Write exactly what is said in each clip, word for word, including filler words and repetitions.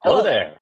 Hello Hello. there.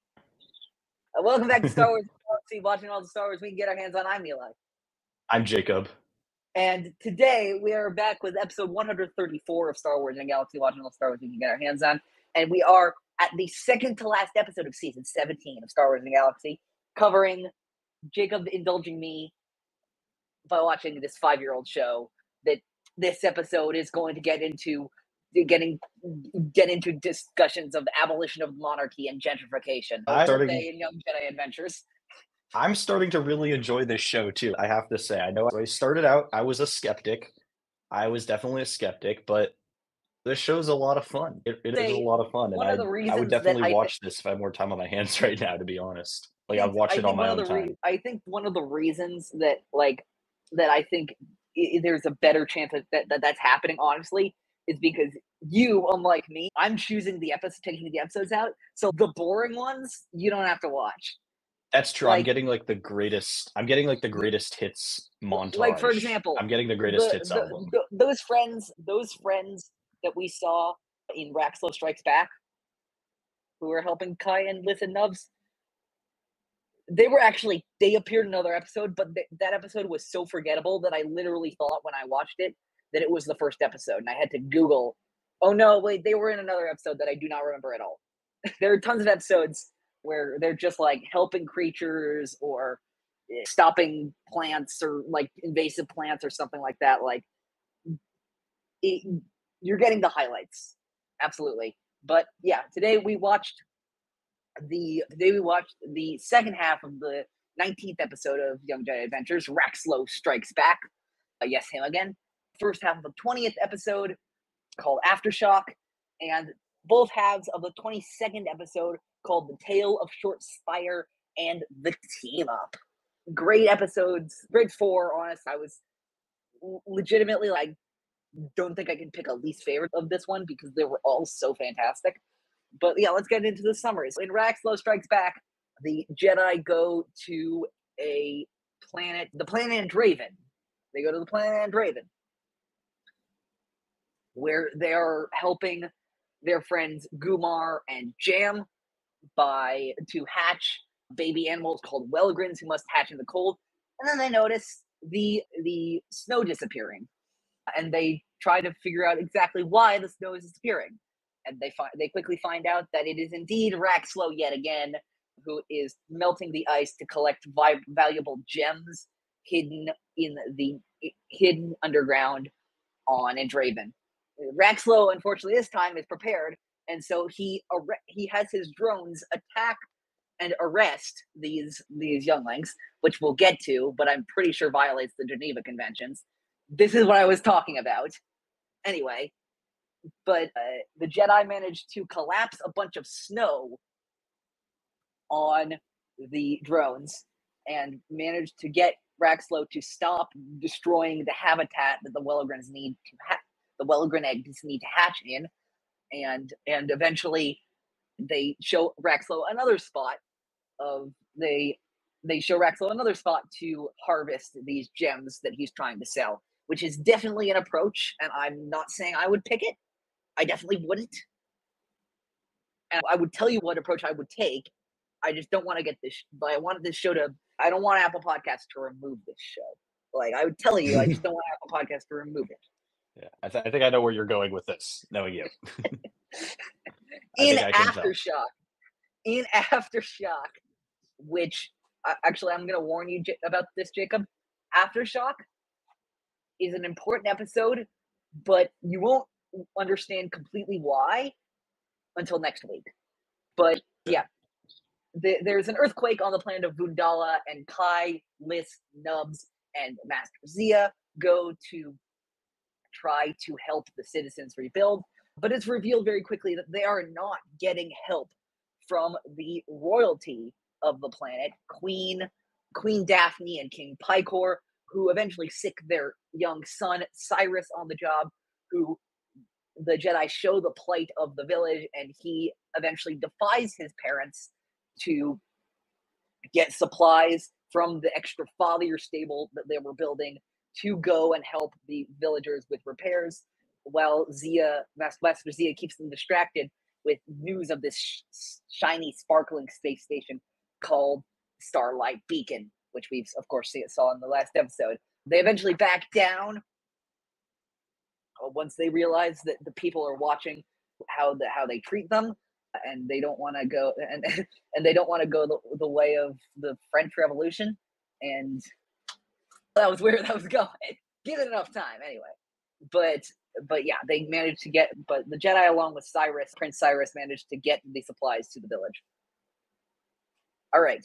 Uh, welcome back to Star Wars Galaxy, watching all the Star Wars we can get our hands on. I'm Eli. I'm Jacob. And today we are back with episode one hundred thirty-four of Star Wars in a Galaxy, watching all the Star Wars we can get our hands on. And we are at the second to last episode of season seventeen of Star Wars in a Galaxy, covering Jacob indulging me by watching this five-year-old show that this episode is going to get into getting get into discussions of abolition of monarchy and gentrification. I'm starting- Birthday and Young Jedi Adventures. I'm starting to really enjoy this show too. I have to say, I know I started out, I was a skeptic. I was definitely a skeptic, but this show's a lot of fun. It, it is Say, a lot of fun, and one I, of the I reasons would that definitely I watch this if I had more time on my hands right now. To be honest, like I I'd think- watch I it think on my one own of the re- time. I think one of the reasons that like that I think I- there's a better chance that, that, that that's happening, honestly, is because you, unlike me, I'm choosing the episode, taking the episodes out, so the boring ones you don't have to watch. That's true. I'm like- getting like the greatest. I'm getting like the greatest hits montage. Like, for example, I'm getting the greatest the- hits the- album. the- those friends, those friends that we saw in Raxlo Strikes Back, who were helping Kai and Liz and Nubs, they were actually they appeared in another episode, but th- that episode was so forgettable that I literally thought when I watched it that it was the first episode, and I had to Google. Oh no, wait, they were in another episode that I do not remember at all. There are tons of episodes where they're just like helping creatures or stopping plants or like invasive plants or something like that. Like it, you're getting the highlights, absolutely. But yeah, today we watched the today we watched the second half of the nineteenth episode of Young Jedi Adventures. Raxlo Strikes Back. Uh, yes, him again. First half of the twentieth episode called Aftershock, and both halves of the twenty-second episode called The Tale of Short Spire and The Team Up. Great episodes. Great four, honest. I was legitimately like, don't think I can pick a least favorite of this one because they were all so fantastic. But yeah, let's get into the summaries. In Raxlo Strikes Back, the Jedi go to a planet, the planet Andraven. They go to the planet Andraven, where they are helping their friends Gumar and Jam by to hatch baby animals called Welgrins who must hatch in the cold. And then they notice the the snow disappearing, and they try to figure out exactly why the snow is disappearing. And they find they quickly find out that it is indeed Raxlo yet again, who is melting the ice to collect vi- valuable gems hidden in the hidden underground on Andraven. Raxlo, unfortunately, this time is prepared, and so he ar- he has his drones attack and arrest these these younglings, which we'll get to, but I'm pretty sure violates the Geneva Conventions. This is what I was talking about. Anyway, but uh, the Jedi managed to collapse a bunch of snow on the drones and managed to get Raxlo to stop destroying the habitat that the Welgrins need to ha- the Welgrin eggs need to hatch in, and and eventually they show Raxlo another spot of they they show Raxlo another spot to harvest these gems that he's trying to sell, which is definitely an approach, and I'm not saying I would pick it. I definitely wouldn't. And I would tell you what approach I would take. I just don't want to get this. But I wanted this show to. I don't want Apple Podcasts to remove this show. Like I would tell you, I just don't want Apple Podcasts to remove it. Yeah, I, th- I think I know where you're going with this, knowing you. In think I can tell. Aftershock, in Aftershock, which uh, actually I'm going to warn you J- about this, Jacob. Aftershock is an important episode, but you won't understand completely why until next week. But yeah, the, there's an earthquake on the planet of Vundala, and Kai, Liz, Nubs, and Master Zia go to try to help the citizens rebuild. But it's revealed very quickly that they are not getting help from the royalty of the planet, Queen Queen Daphne and King Picor, who eventually sick their young son Cyrus on the job, who the Jedi show the plight of the village, and he eventually defies his parents to get supplies from the extra fathier stable that they were building to go and help the villagers with repairs, while Zia, Master Zia keeps them distracted with news of this sh- shiny, sparkling space station called Starlight Beacon, which we've, of course, see, saw in the last episode. They eventually back down uh, once they realize that the people are watching how the, how they treat them, and they don't want to go and and they don't want to go the, the way of the French Revolution. And that was where that was going. Give it enough time, anyway. But but yeah, they managed to get. But the Jedi, along with Cyrus, Prince Cyrus, managed to get the supplies to the village. All right.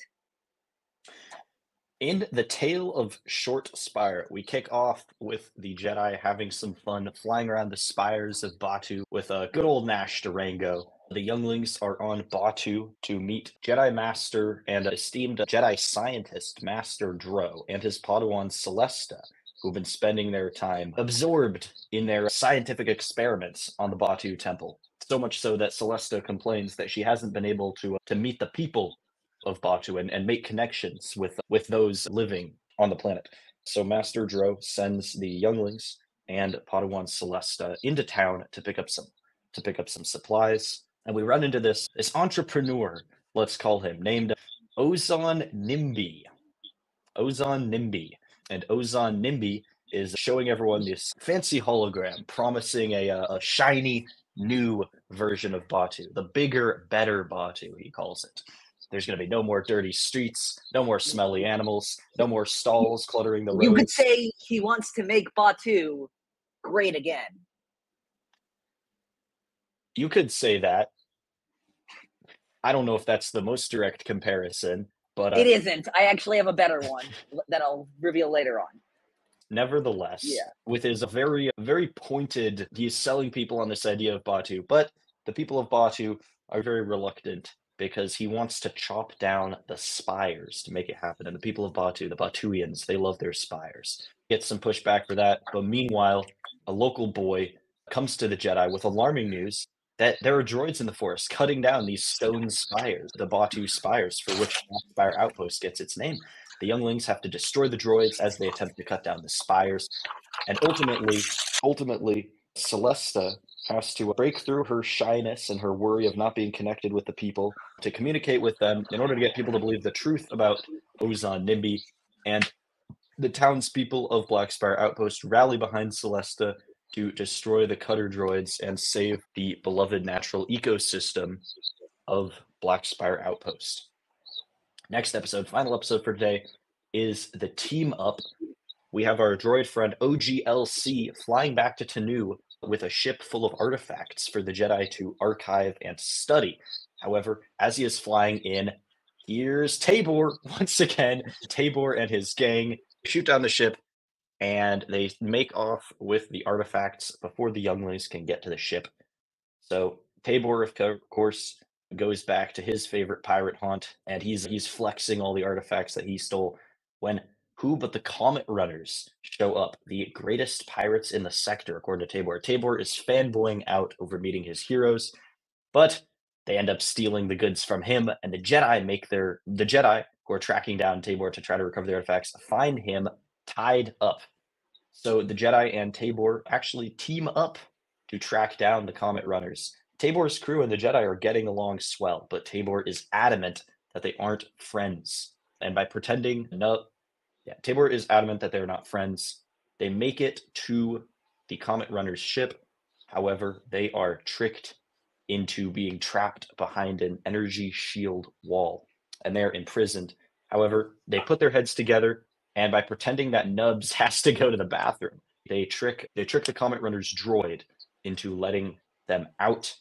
In the Tale of Short Spire, we kick off with the Jedi having some fun flying around the spires of Batuu with a good old Nash Durango. The younglings are on Batuu to meet Jedi Master and esteemed Jedi scientist Master Dro and his Padawan Celesta, who've been spending their time absorbed in their scientific experiments on the Batuu Temple. So much so that Celesta complains that she hasn't been able to, uh, to meet the people of Batuu and, and make connections with with those living on the planet. So Master Dro sends the younglings and Padawan Celesta into town to pick up some to pick up some supplies. And we run into this this entrepreneur, let's call him, named Ozon Nimby. Ozon Nimby. And Ozon Nimby is showing everyone this fancy hologram promising a, a, a shiny new version of Batuu, the bigger, better Batuu, he calls it. There's going to be no more dirty streets, no more smelly animals, no more stalls cluttering the roads. You could say he wants to make Batuu great again. You could say that. I don't know if that's the most direct comparison, but... Uh, it isn't. I actually have a better one that I'll reveal later on. Nevertheless, yeah. with his very, very pointed, he's selling people on this idea of Batuu, but the people of Batuu are very reluctant because he wants to chop down the spires to make it happen. And the people of Batuu, the Batuians, they love their spires. Get some pushback for that. But meanwhile, a local boy comes to the Jedi with alarming news that there are droids in the forest cutting down these stone spires, the Batuu spires, for which Black Spire Outpost gets its name. The younglings have to destroy the droids as they attempt to cut down the spires. And ultimately, ultimately, Celesta has to break through her shyness and her worry of not being connected with the people to communicate with them in order to get people to believe the truth about Ozon Nimby. And the townspeople of Black Spire Outpost rally behind Celesta to destroy the cutter droids and save the beloved natural ecosystem of Black Spire Outpost. Next episode, final episode for today, is the team up. We have our droid friend O G L C flying back to Tanu with a ship full of artifacts for the Jedi to archive and study. However, as he is flying in, here's Tabor once again. Tabor and his gang shoot down the ship, and they make off with the artifacts before the younglings can get to the ship. So Tabor, of course, goes back to his favorite pirate haunt, and he's he's flexing all the artifacts that he stole when who but the Comet Runners show up, the greatest pirates in the sector, according to Tabor. Tabor is fanboying out over meeting his heroes, but they end up stealing the goods from him, and the Jedi make their the Jedi who are tracking down Tabor to try to recover the artifacts find him tied up. So the Jedi and Tabor actually team up to track down the Comet Runners. Tabor's crew and the Jedi are getting along swell, but Tabor is adamant that they aren't friends. And by pretending no, yeah, Tabor is adamant that they're not friends. They make it to the Comet Runners ship. However, they are tricked into being trapped behind an energy shield wall, and they're imprisoned. However, they put their heads together, and by pretending that Nubs has to go to the bathroom, they trick they trick the Comet Runners droid into letting them out,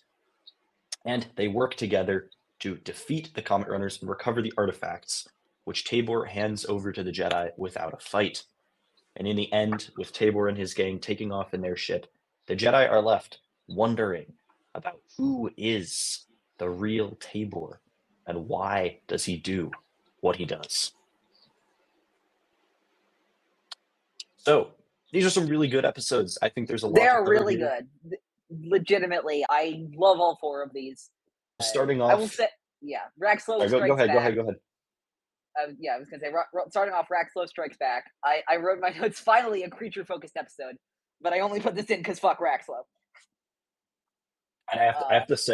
and they work together to defeat the Comet Runners and recover the artifacts, which Tabor hands over to the Jedi without a fight. And in the end, with Tabor and his gang taking off in their ship, the Jedi are left wondering about who is the real Tabor and why does he do what he does. So these are some really good episodes. I think there's a lot. They are really here. good. Legitimately, I love all four of these. Starting off, I will say, yeah, Raxlo right, Strikes go, go ahead, Back. Go ahead. Go ahead. Uh, yeah, I was gonna say, starting off, Raxlo Strikes Back. I, I wrote my notes. Finally, a creature-focused episode, but I only put this in because fuck Raxlo. And I have to, uh, I have to say,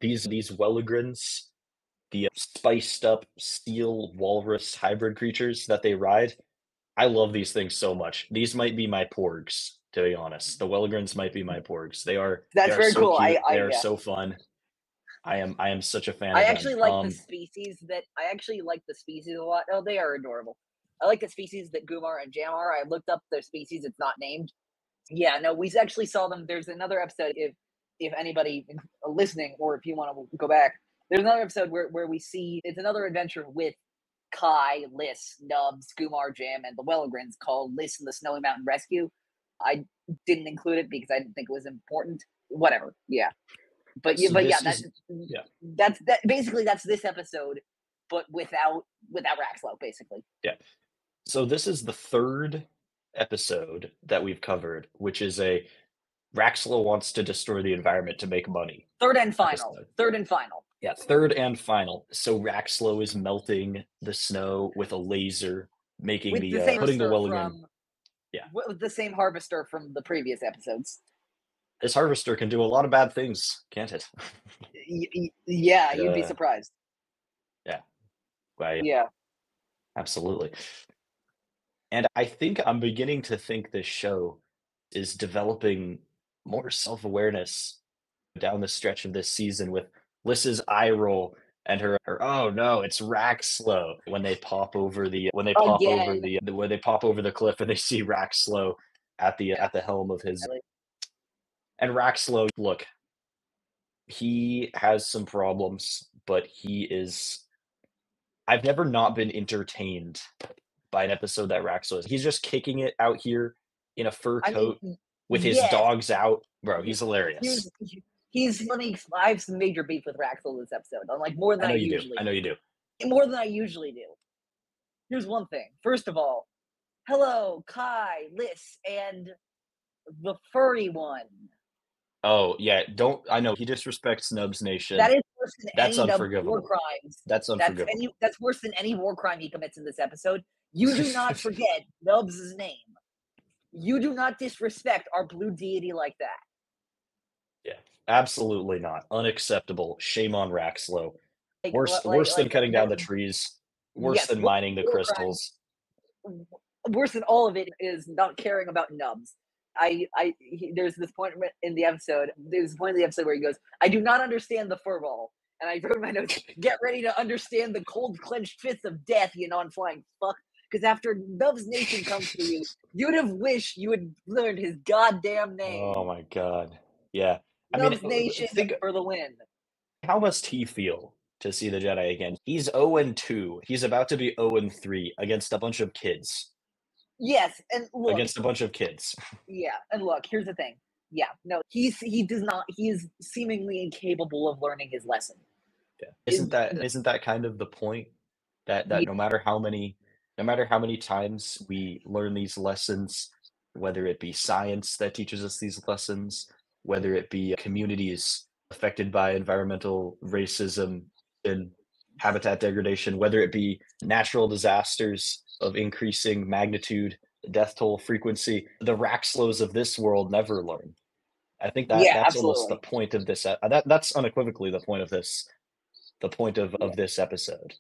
these these Welligrins, the spiced up steel walrus hybrid creatures that they ride, I love these things so much. These might be my porgs, to be honest. The Welligrins might be my porgs. They are they That's are very so cool. I, cute. I, They are yeah. so fun. I am I am such a fan I of them. actually like the Um, species that I actually like the species a lot. Oh, they are adorable. I like the species that Gumar and Jam are. I looked up their species. It's not named. Yeah, no, we actually saw them. There's another episode. If if anybody listening, or if you want to go back, there's another episode where where we see it's another adventure with Kai, Liss, Nubs, Gumar, Jam, and the Welligrins called Liss and the Snowy Mountain Rescue. I didn't include it because I didn't think it was important. Whatever. Yeah. But yeah, so but yeah, this that is yeah, that's that basically that's this episode, but without without Raxlow, basically. yeah. So this is the third episode that we've covered, which is a Raxlow wants to destroy the environment to make money Third and final. episode. Third and final. Yeah, third and final. So Raxlow is melting the snow with a laser, making With the the uh, same putting the harvester Welligren. from Yeah, with the same harvester from the previous episodes. this harvester can do a lot of bad things, can't it? Y- y- yeah, It, you'd be uh, surprised. yeah, I, Yeah. absolutely. And I think I'm beginning to think this show is developing more self-awareness down the stretch of this season with Liss's eye roll and her, her oh no, it's Raxlow when they pop over the when they pop over Again. the when they pop over the cliff and they see Raxlow at the Yeah. at the helm of his Really. and Raxlow, look, he has some problems, but he is I've never not been entertained by an episode that Raxlow is. He's just kicking it out here in a fur I mean, coat y- with his yes. dogs out. Bro, he's hilarious. Here's he's funny. I have some major beef with Raxel this episode. I'm like more than I I, know you do. usually I know you do. more than I usually do. Here's one thing. First of all, hello, Kai, Liss, and the furry one. Oh, yeah, don't I know he disrespects Nubs Nation. That is worse than That's any Nubs war unforgivable. crimes. That's That's unforgivable. any that's worse than any war crime he commits in this episode. You do not forget Nubs' name. You do not disrespect our blue deity like that. Yeah, absolutely not. Unacceptable. Shame on Raxlow. Like, Worse like, worse than like, cutting down the that- trees. Worse yes, than war- mining the war crystals. crimes. Worse than all of it is not caring about Nubs. I, I, he, there's this point in the episode. There's a point in the episode where he goes, "I do not understand the furball," and I wrote in my notes, "Get ready to understand the cold clenched fists of death, you non-flying fuck." Because after Nubs Nation comes for you, you'd have wished you had learned his goddamn name. Oh my god. Yeah. I Nubs mean, Nation think for the win. how must he feel to see the Jedi again? He's oh and two. He's about to be oh and three against a bunch of kids. Yes, and look, Against a bunch of kids. yeah, and look, here's the thing. Yeah, no, he's he does not. He is seemingly incapable of learning his lesson. Yeah. Isn't Is- that isn't that kind of the point? That that Ye- no matter how many no matter how many times we learn these lessons, whether it be science that teaches us these lessons, whether it be communities affected by environmental racism and habitat degradation, whether it be natural disasters of increasing magnitude, death toll frequency, the Raxlows of this world never learn. I think that Yeah, that's almost the absolutely. point of this. Uh, that that's unequivocally the point of this. The point of, Yeah. of this episode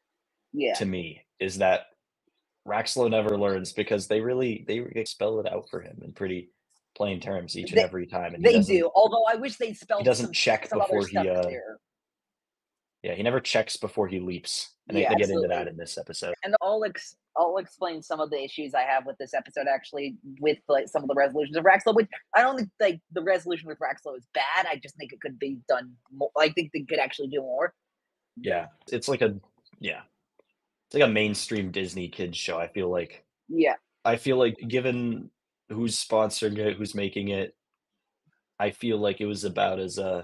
Yeah, to me is that Raxlow never learns because they really they really spell it out for him in pretty plain terms each and They- every time, and he they doesn't. do. Although I wish they spelled doesn't some, check some other before he, stuff uh, clear. Yeah, he never checks before he leaps, and they, Yeah, they get into that absolutely. in this episode. And I'll ex- I'll explain some of the issues I have with this episode actually with like some of the resolutions of Raxlow, which I don't think like the resolution with Raxlow is bad. I just think it could be done more. I think they could actually do more. Yeah, it's like a yeah, it's like a mainstream Disney kids show. I feel like Yeah. I feel like given who's sponsoring it, who's making it, I feel like it was about as uh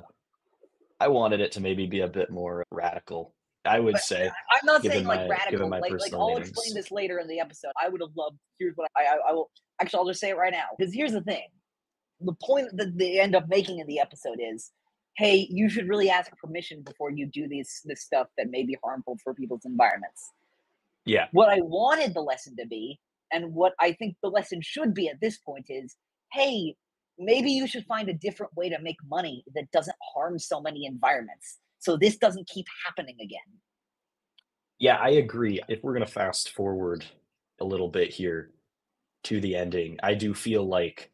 I wanted it to maybe be a bit more radical. I would But say, I'm not given saying like my radical. given my Like like personal I'll explain leanings. this later in the episode. I would have loved. Here's what I I, I will actually I'll just say it right now because here's the thing. The point that they end up making in the episode is, hey, you should really ask permission before you do this this stuff that may be harmful for people's environments. Yeah, What I wanted the lesson to be, and what I think the lesson should be at this point is, hey, maybe you should find a different way to make money that doesn't harm so many environments, so this doesn't keep happening again. Yeah, I agree. If we're gonna fast forward a little bit here to the ending, I do feel like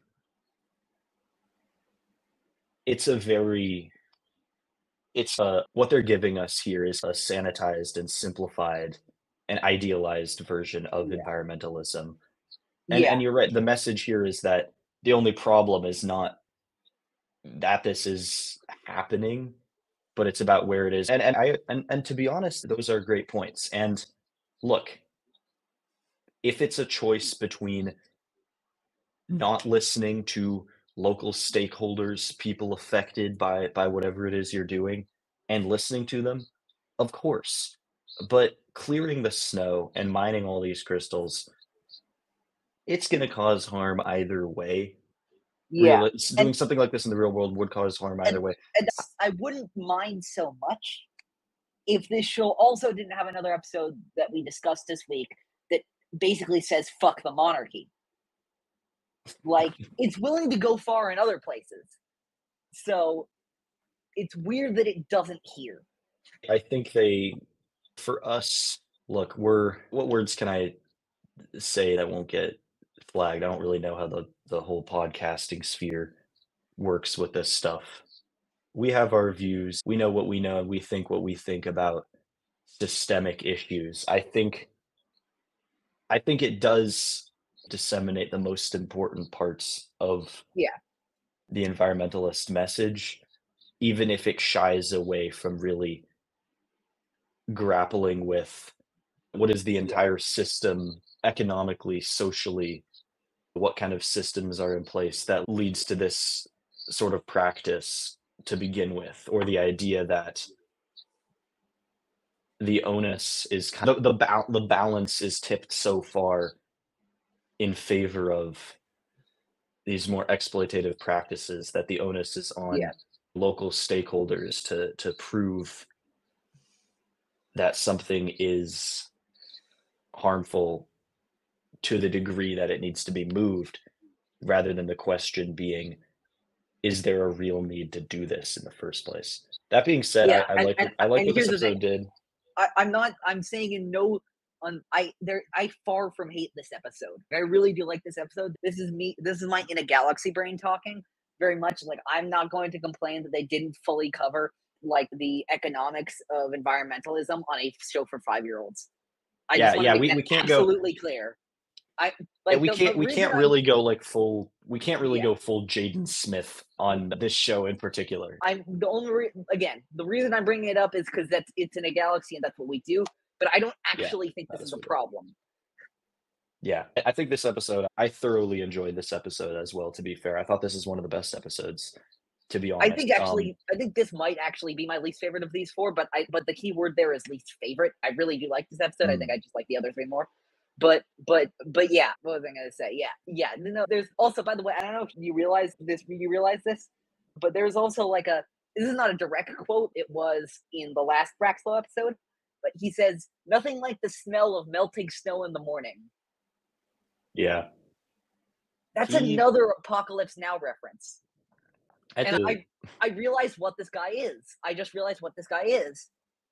it's a very it's a what they're giving us here is a sanitized and simplified and idealized version of Yeah. environmentalism. And Yeah. and you're right, the message here is that the only problem is not that this is happening, but it's about where it is. And and I and and to be honest, those are great points. And look, if it's a choice between not listening to local stakeholders, people affected by by whatever it is you're doing, and listening to them, of course. But clearing the snow and mining all these crystals, it's gonna cause harm either way. Yeah. Real s And doing something like this in the real world would cause harm and either way. and S I wouldn't mind so much if this show also didn't have another episode that we discussed this week that basically says "fuck the monarchy." Like, it's willing to go far in other places. So, it's weird that it doesn't here. I think they for us look, we're what words can I say that won't get flagged? I don't really know how the the whole podcasting sphere works with this stuff. We have our views, we know what we know, and we think what we think about systemic issues. I think I think it does disseminate the most important parts of Yeah. the environmentalist message, even if it shies away from really grappling with what is the Yeah. entire system economically, socially, what kind of systems are in place that leads to this sort of practice to begin with, or the idea that the onus is kind of the ba the balance is tipped so far in favor of these more exploitative practices that the onus is on Yeah. local stakeholders to to prove that something is harmful to the degree that it needs to be moved, rather than the question being, "Is there a real need to do this in the first place?" That being said, I Yeah, I and like and what I like and what this here's the thing. episode did. I I'm not I'm saying in no on I there I far from hate this episode. I really do like this episode. This is me this is my In a Galaxy brain talking very much. Like, I'm not going to complain that they didn't fully cover, like, the economics of environmentalism on a show for five-year-olds. I Yeah, just wanna yeah, make we that we can't go absolutely clear. I yeah, like, we the the can't we reason can't I'm really go, like, full we can't really Yeah. go full Jaden Smith on this show in particular. I'm the only rea again, the reason I'm bringing it up is 'cause that's it's in a galaxy and that's what we do, but I don't Yeah, actually think this that is is a what we do. problem. Yeah, I I think this episode I thoroughly enjoyed this episode as well, to be fair. I thought this is one of the best episodes, to be I honest, think um actually I think this might actually be my least favorite of these four, but I but the key word there is least favorite. I really do like this episode. I think Mm. I just like the other three more. But but but yeah, what was I gonna say? Yeah, yeah, no, no, there's also, by the way, I don't know if you realize this you realize this, but there's also like a this is not a direct quote, it was in the last Braxlow episode, but he says, "Nothing like the smell of melting snow in the morning." Yeah. That's He another Apocalypse Now reference. At And the I I realized what this guy is. I just realized what this guy is.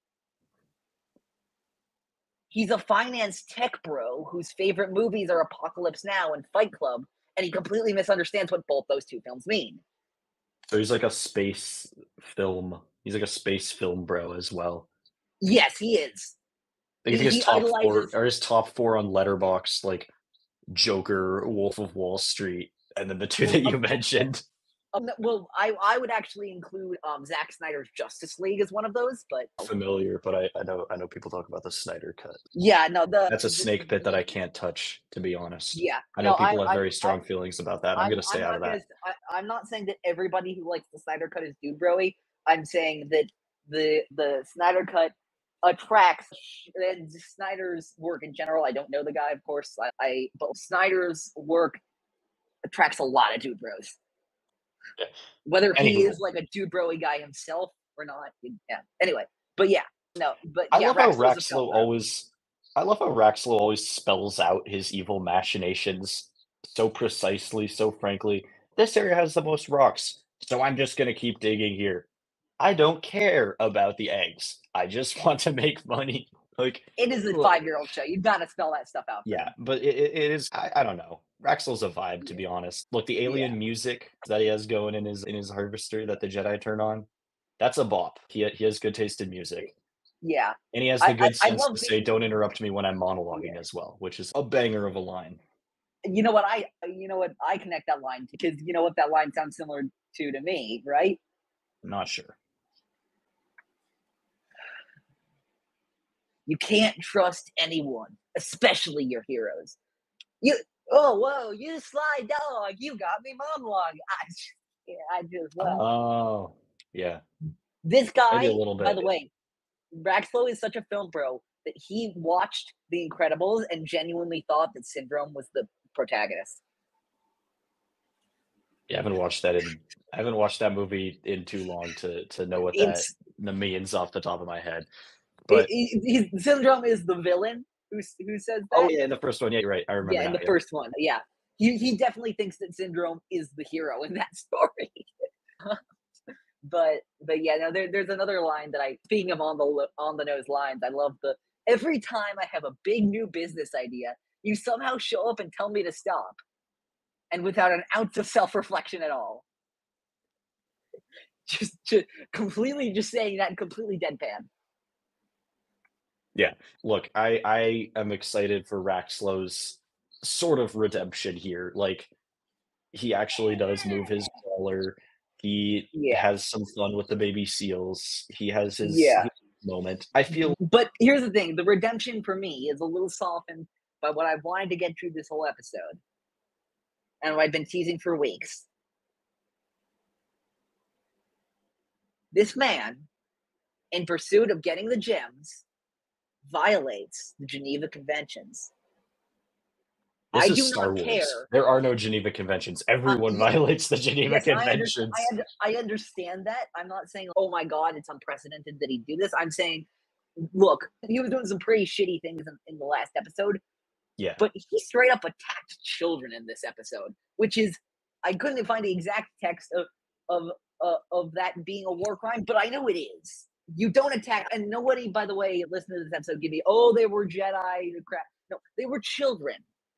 He's a finance tech bro whose favorite movies are Apocalypse Now and Fight Club, and he completely misunderstands what both those two films mean. So he's like a space film he's like a space film bro as well. Yes, he is. I think He his he top four idolizes or his top four on Letterboxd, like, Joker, Wolf of Wall Street, and then the two Well, that um, you mentioned. um, well, I I would actually include, um, Zack Snyder's Justice League as one of those, but Familiar, but I I know I know people talk about the Snyder Cut. Yeah, no, the That's a the snake pit that the I can't touch, to be honest. Yeah, I know no, I people have I'm very I strong feelings about that, I'm I'm gonna I'm stay out of not gonna that. s I I'm not saying that everybody who likes the Snyder Cut is dude bro-y. I'm saying that the the Snyder Cut attracts and Snyder's work in general, I don't know the guy, of course, I I but Snyder's work attracts a lot of dude bros. Yeah. Whether he Anywho. is, like, a dude bro-y guy himself or not, yeah, anyway, but yeah, no, but I yeah, love how Raxlo's a film Raxlow bro. always I love how Raxlow always spells out his evil machinations so precisely, so frankly. this area has the most rocks, so I'm just gonna keep digging here. I don't care about the eggs. I just want to make money. Like, It is a well, five-year-old show. You've gotta spell that stuff out for yeah, them. but it it it is I I don't know. Raxel's a vibe, to Yeah. be honest. Look, the Yeah. alien music that he has going in his in his harvester that the Jedi turn on, that's a bop. He ha he has good taste in music. Yeah. And he has the I I good I sense love to say, being "Don't interrupt me when I'm yeah. monologuing," as well, which is a banger of a line. You know what I you know what I connect that line to, 'cause you know what that line sounds similar to to me, right? Not sure. You can't trust anyone, especially your heroes. You oh, whoa, you sly dog, you got me monologue. I just yeah, I just well, Oh, yeah, this maybe a guy, little by bit. the way, Raxlow is such a film bro that he watched The Incredibles and genuinely thought that Syndrome was the protagonist. Yeah, I haven't watched that in I haven't watched that movie in too long to to know what that It's the means off the top of my head. it, But it, he- Syndrome is the villain who who says oh, that. yeah, in the first one, yeah, you're right. I remember Yeah, in now, the yep. first one, yeah, he he definitely thinks that Syndrome is the hero in that story. but but yeah, no, there, there's another line that I speaking of on the on the nose lines. I love the every time I have a big new business idea, you somehow show up and tell me to stop, and without an ounce of self reflection at all. Just, just completely just saying that completely deadpan. Yeah. Look, I I am excited for Raxlow's sort of redemption here. Like, he actually does move his crawler. He Yeah, has some fun with the baby seals. He has his yeah. he moment. I feel But here's the thing: the redemption for me is a little softened by what I've wanted to get through this whole episode, and what I've been teasing for weeks. This man, in pursuit of getting the gems, violates the Geneva Conventions. this I is do Star not Wars. care. There are no Geneva Conventions. Uh, Everyone ye- violates the Geneva yes, I understand. I, Conventions. under, I understand that. I'm not saying, oh my god, it's unprecedented that he do this. I'm saying, look, he was doing some pretty shitty things in, in the last episode, Yeah. but he straight up attacked children in this episode, which is I couldn't find the exact text of of uh, of that being a war crime, but I know it is. You don't attack, and nobody, by the way, listen to this episode, give me, oh, they were Jedi, crap. No, they were children.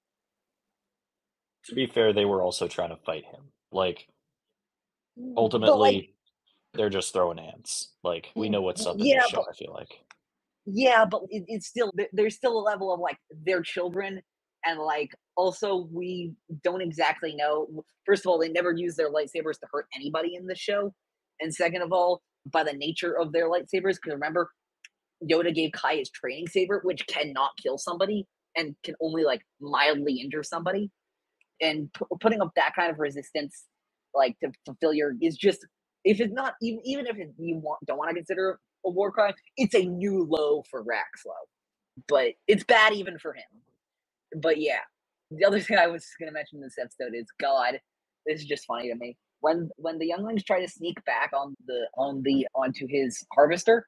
To be fair, they were also trying to fight him. Like, But like, ultimately, they're just throwing hands. Like, we know what's up in this yeah, show, but I feel like. yeah, but it, it's still there's still a level of like they're children, and like also we don't exactly know. First of all, they never use their lightsabers to hurt anybody in the show, and second of all, by the nature of their lightsabers, because remember, Yoda gave Kai his training saber, which cannot kill somebody and can only like mildly injure somebody, and p- putting up that kind of resistance, like to fulfill your is just if it's not even even if it, you want don't want to consider a war crime, it's a new low for Raxlow. But it's bad even for him. But yeah, the other thing I was going to mention in this episode is God. This is just funny to me. When when the younglings try to sneak back on the on the onto his harvester,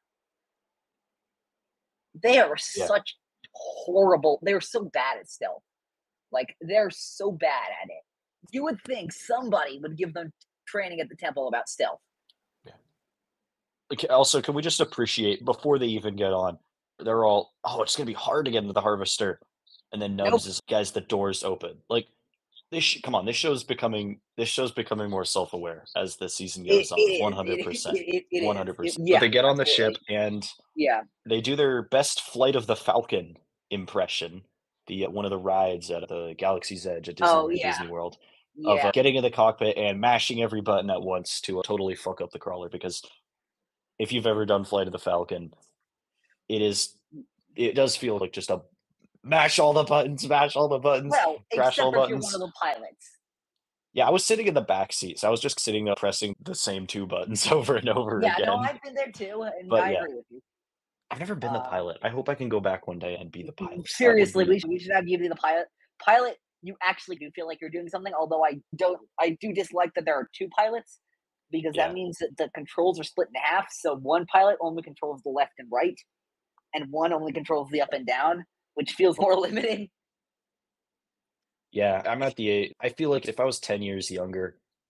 they are Yeah. such horrible. They're so bad at stealth. Like they're so bad at it. You would think somebody would give them training at the temple about stealth. Yeah. Okay, also, can we just appreciate before they even get on, they're all, "Oh, it's gonna be hard to get into the harvester," and then Nope. Nubs is, "Guys, the door's open." Like, this sh come on, this show's becoming this show's becoming more self-aware as the season It goes on, is. It, one hundred percent. it, it is. It, one hundred percent. But yeah, they get on the ship, absolutely. and Yeah. they do their best Flight of the Falcon impression, the, uh, one of the rides at the Galaxy's Edge at Oh Disneyland, yeah. Disney World, of, Yeah. uh, getting in the cockpit and mashing every button at once to, uh, totally fuck up the crawler, because if you've ever done Flight of the Falcon, it is it does feel like just a mash all the buttons, mash all the buttons, Well, crash all except if you're one of buttons. the pilots. Yeah, I was sitting in the back seat, so I was just sitting there pressing the same two buttons over and over Yeah. No, again. I've been there too, and But I yeah, agree with you. I've never been the Um, pilot. I hope I can go back one day and be the pilot. That would seriously, be we should, we should have you be the pilot. Pilot, you actually do feel like you're doing something. Although I don't, I do dislike that there are two pilots because that yeah. means that the controls are split in half. So one pilot only controls the left and right, and one only controls the up and down, which feels more limiting. Yeah, I'm at the a I feel like if I was ten years younger,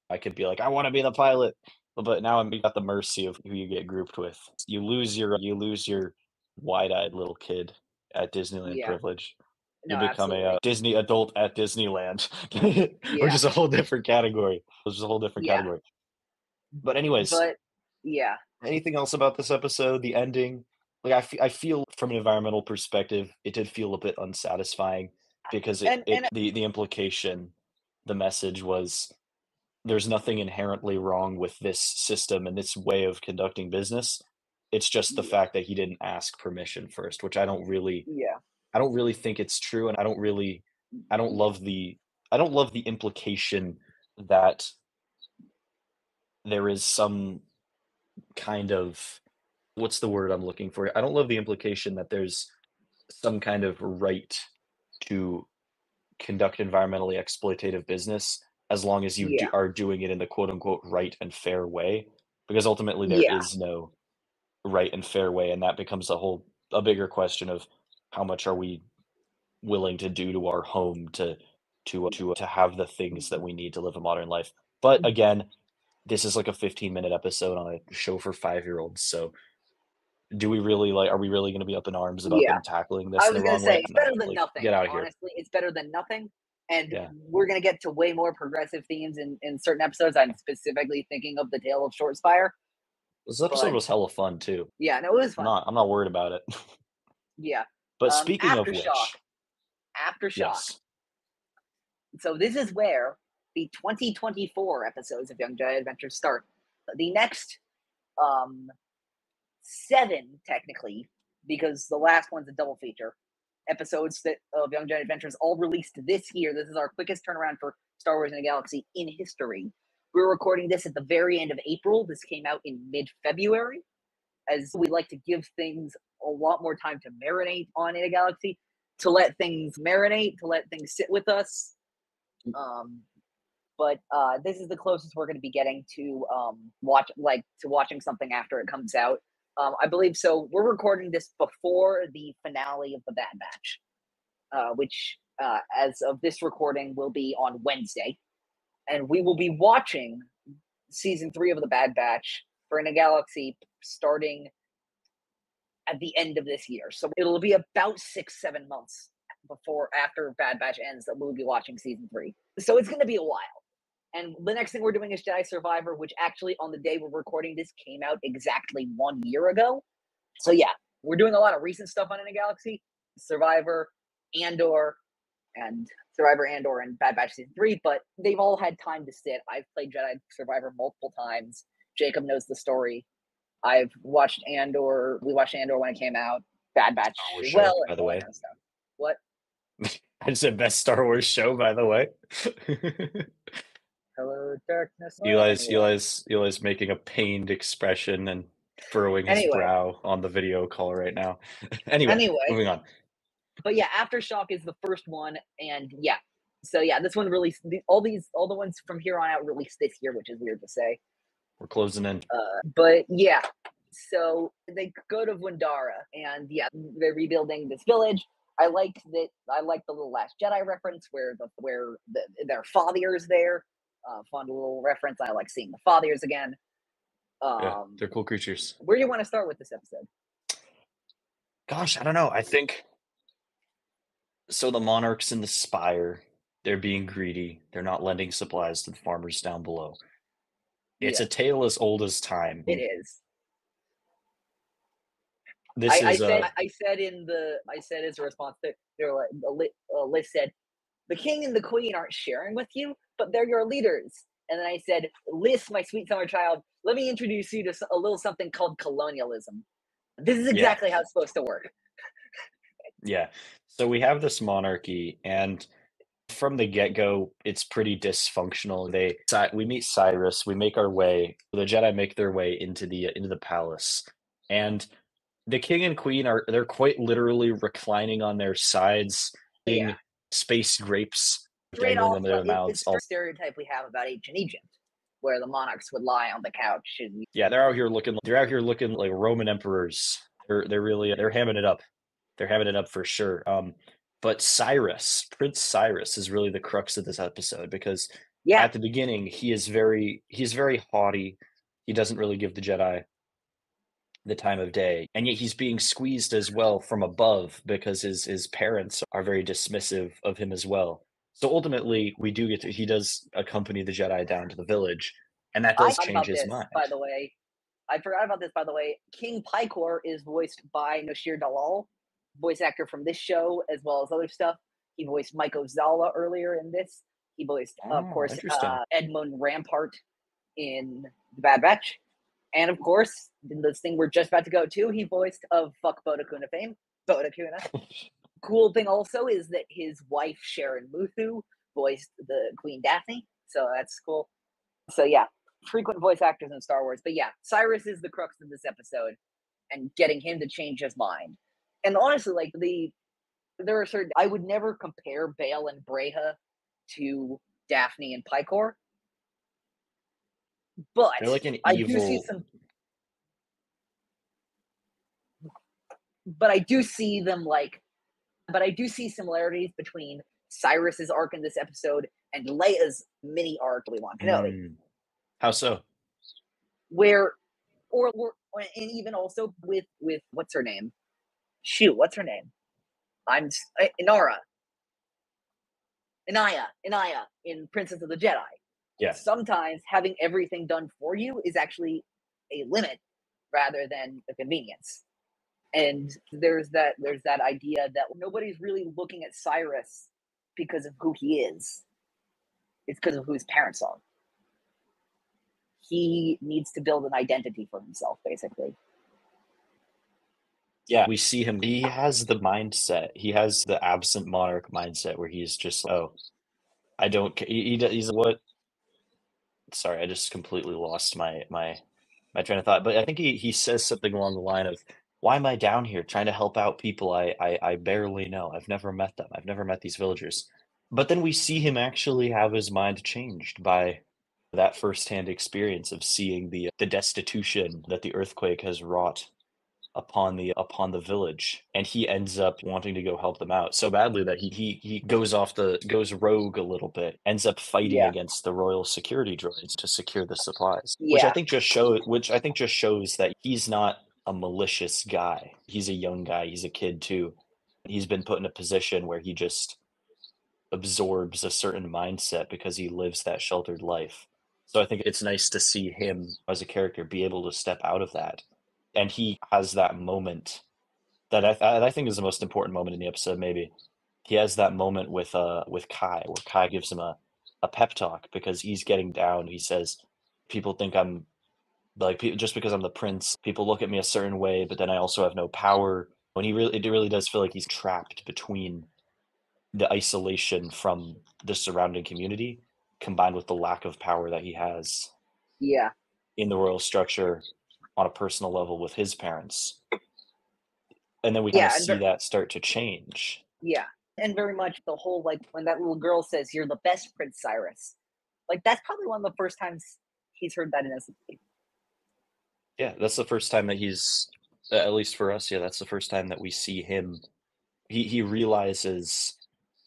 I could be like, I want to be the pilot, but now I'm at the mercy of who you get grouped with. You lose your you lose your wide-eyed little kid at Disneyland Yeah. privilege. You No, become a absolutely. uh, Disney adult at Disneyland, which Yeah. is a whole different category. Which is a whole different Yeah. category. But anyways, But yeah. anything else about this episode? The ending? Like I, fe- I feel from an environmental perspective, it did feel a bit unsatisfying because it, And and it the the implication, the message was there's nothing inherently wrong with this system and this way of conducting business. It's just the yeah. fact that he didn't ask permission first, which I don't really Yeah. I don't really think it's true, and I don't really I don't Yeah. love the I don't love the implication that there is some kind of what's the word I'm looking for? I don't love the implication that there's some kind of right to conduct environmentally exploitative business as long as you do, Yeah. are doing it in the quote unquote right and fair way, because ultimately there Yeah. is no right and fair way, and that becomes a whole a bigger question of how much are we willing to do to our home to to to to have the things that we need to live a modern life. But again, this is like a fifteen minute episode on a show for five year olds, so do we really like are we really going to be up in arms about Yeah. them tackling this I in the was gonna wrong way? say it's No, better than like nothing. get out of here. Honestly, it's better than nothing. And Yeah. we're gonna get to way more progressive themes in, in certain episodes. I'm specifically thinking of the Tale of Short Spire. This episode But was hella fun too. yeah, no, it was I'm fun. not I'm not worried about it. Yeah. But Um, speaking of Aftershock. which, Aftershock. yes. So this is where the twenty twenty-four episodes of Young Jedi Adventure start. The next um seven, technically, because the last one's a double feature. Episodes that of Young Jedi Adventures all released this year. This is our quickest turnaround for Star Wars in a Galaxy in history. We're recording this at the very end of April. This came out in mid-February, as we like to give things a lot more time to marinate on In a Galaxy, to let things marinate, to let things sit with us. Um, but uh, this is the closest we're going to be getting to um, watch, like to watching something after it comes out. Um, I believe so. We're recording this before the finale of the Bad Batch, uh, which, uh, as of this recording, will be on Wednesday, and we will be watching season three of the Bad Batch for In a Galaxy starting at the end of this year. So it'll be about six, seven months before after Bad Batch ends that we'll be watching season three. So it's going to be a while. And the next thing we're doing is Jedi Survivor, which actually on the day we're recording this came out exactly one year ago. So yeah, we're doing a lot of recent stuff on In a Galaxy, Survivor, Andor, and Survivor Andor and Bad Batch season three, but they've all had time to sit. I've played Jedi Survivor multiple times. Jacob knows the story. I've watched Andor. We watched Andor when it came out. Bad Batch Star Wars as show, well, by and the all that way. kind of stuff. What? I said best Star Wars show, by the way. Hello, darkness. Eli's Anyway. Eli's Eli's making a pained expression and furrowing his Anyway. brow on the video call right now. Anyway, Anyway. moving on. But yeah, Aftershock is the first one, and yeah. So yeah, this one released. All these, all the ones from here on out released this year, which is weird to say. We're closing in. Uh, but yeah, so they go to Wundara, and yeah, they're rebuilding this village. I like that. I like the little Last Jedi reference where the where the, their fathiers there. Uh, fun little reference. I like seeing the fathiers again. Um, Yeah, they're cool creatures. Where do you want to start with this episode? Gosh, I don't know. I think so. The monarchs in the spire, they're being greedy. They're not lending supplies to the farmers down below. It's Yeah. a tale as old as time. It is. This I, is. I said. Uh, I said in the. I said as a response that they're like, uh, Liz said, the king and the queen aren't sharing with you, but they're your leaders. And then I said, Liz, my sweet summer child, let me introduce you to a little something called colonialism. This is exactly yeah. how it's supposed to work. Yeah. So we have this monarchy, and from the get-go, it's pretty dysfunctional. They we meet Cyrus, we make our way. The Jedi make their way into the into the palace, and the king and queen are they're quite literally reclining on their sides, eating yeah. space grapes, Straight dangling off, them in their it, mouths. It's the stereotype we have about ancient Egypt, where the monarchs would lie on the couch. And... yeah, they're out here looking. They're out here looking like Roman emperors. They're they're really they're hamming it up. They're having it up for sure. Um, but Cyrus, Prince Cyrus, is really the crux of this episode because Yeah. At the beginning, he is very he's very haughty. He doesn't really give the Jedi the time of day, and yet he's being squeezed as well from above because his his parents are very dismissive of him as well. So ultimately, we do get to he does accompany the Jedi down to the village, and that I does thought change about his this, by mind. the way. I forgot about this, by the way. King Picor is voiced by Noshir Dalal, voice actor from this show as well as other stuff. He voiced Mike Ozala earlier in this. He voiced, of Oh, course, interesting. uh, Edmund Rampart in The Bad Batch. And of course, this thing we're just about to go to, he voiced of Fuck Boda Kuna fame, Boda Kuna. Cool thing also is that his wife, Sharon Muthu, voiced the Queen Daphne. So that's cool. So yeah, frequent voice actors in Star Wars. But yeah, Cyrus is the crux of this episode and getting him to change his mind. And honestly, like the there are certain I would never compare Bale and Breha to Daphne and Picor, but They're like an I do see evil. some but I do see them like but I do see similarities between Cyrus's arc in this episode and Leia's mini arc with Obi-Wan Kenobi, Mm, how so? where or, or and even also with with what's her name? Shoot, what's her name? I'm uh, Inara, Inaya, Inaya in Princess of the Jedi. Yeah. Sometimes having everything done for you is actually a limit rather than a convenience. And there's that there's that idea that nobody's really looking at Cyrus because of who he is. It's because of who his parents are. He needs to build an identity for himself, basically. Yeah, we see him. He has the mindset. He has the absent monarch mindset where he's just, oh, I don't. ca- He, he he's what? Sorry, I just completely lost my my my train of thought. But I think he he says something along the line of, "Why am I down here trying to help out people I I, I barely know? I've never met them. I've never met these villagers." But then we see him actually have his mind changed by that firsthand experience of seeing the the destitution that the earthquake has wrought upon the upon the village, and he ends up wanting to go help them out so badly that he he he goes off the goes rogue a little bit, ends up fighting Yeah, against the royal security droids to secure the supplies, which I yeah, think just show which I think just shows that he's not a malicious guy. He's a young guy, he's a kid too. He's been put in a position where he just absorbs a certain mindset because he lives that sheltered life. So I think it's nice to see him as a character be able to step out of that. And he has that moment that I, th- I think is the most important moment in the episode. Maybe he has that moment with uh with Kai, where Kai gives him a a pep talk because he's getting down. He says, "People think I'm like pe- just because I'm the prince, people look at me a certain way, but then I also have no power." When he really, it really does feel like he's trapped between the isolation from the surrounding community, combined with the lack of power that he has yeah, in the royal structure on a personal level with his parents. And then we kind of yeah, and see ver- that start to change. yeah, and very much the whole like when that little girl says, "You're the best, Prince Cyrus." Like that's probably one of the first times he's heard that in his life. Yeah, that's the first time that he's, at least for us, yeah, that's the first time that we see him. He he realizes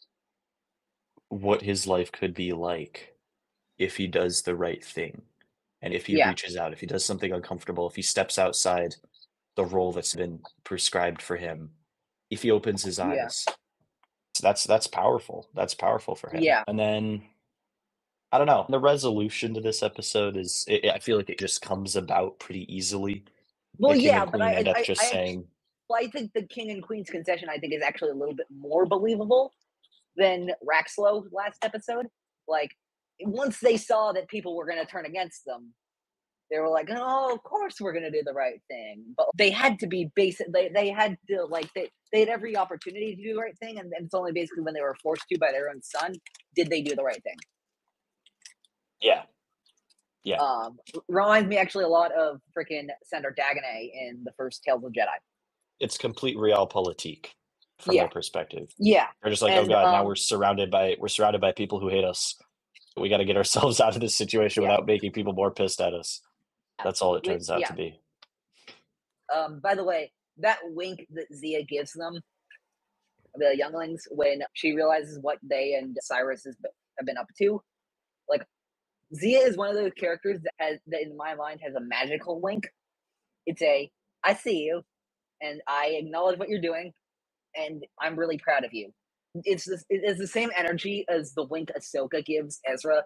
what his life could be like if he does the right thing. And if he Yeah, reaches out, if he does something uncomfortable, if he steps outside the role that's been prescribed for him, if he opens his yeah, eyes, that's that's powerful. That's powerful for him. yeah. And then I don't know. The resolution to this episode is, it, I feel like it just comes about pretty easily. Well, The king yeah, and but queen I, end up I, just I actually, saying, well, I think the king and queen's concession, I think, is actually a little bit more believable than Raxlow last episode. Like, once they saw that people were going to turn against them, they were like, "Oh, of course we're going to do the right thing." But they had to be basic. They they had to like they they had every opportunity to do the right thing, and, and it's only basically when they were forced to by their own son did they do the right thing. yeah, yeah, Um, reminds me actually a lot of freaking Senator Dagonet in the first Tales of Jedi. it's complete realpolitik from Yeah, their perspective. yeah, They're just like, oh and god, now um, we're surrounded by we're surrounded by people who hate us. We got to get ourselves out of this situation yeah, without making people more pissed at us. That's all it with turns out to yeah. be. Um, by the way, that wink that Zia gives them, the younglings, when she realizes what they and Cyrus has, have been up to, Like Zia is one of those characters that has that in my mind has a magical wink. It's a I see you and I acknowledge what you're doing and I'm really proud of you. It's this, it is the same energy as the wink Ahsoka gives Ezra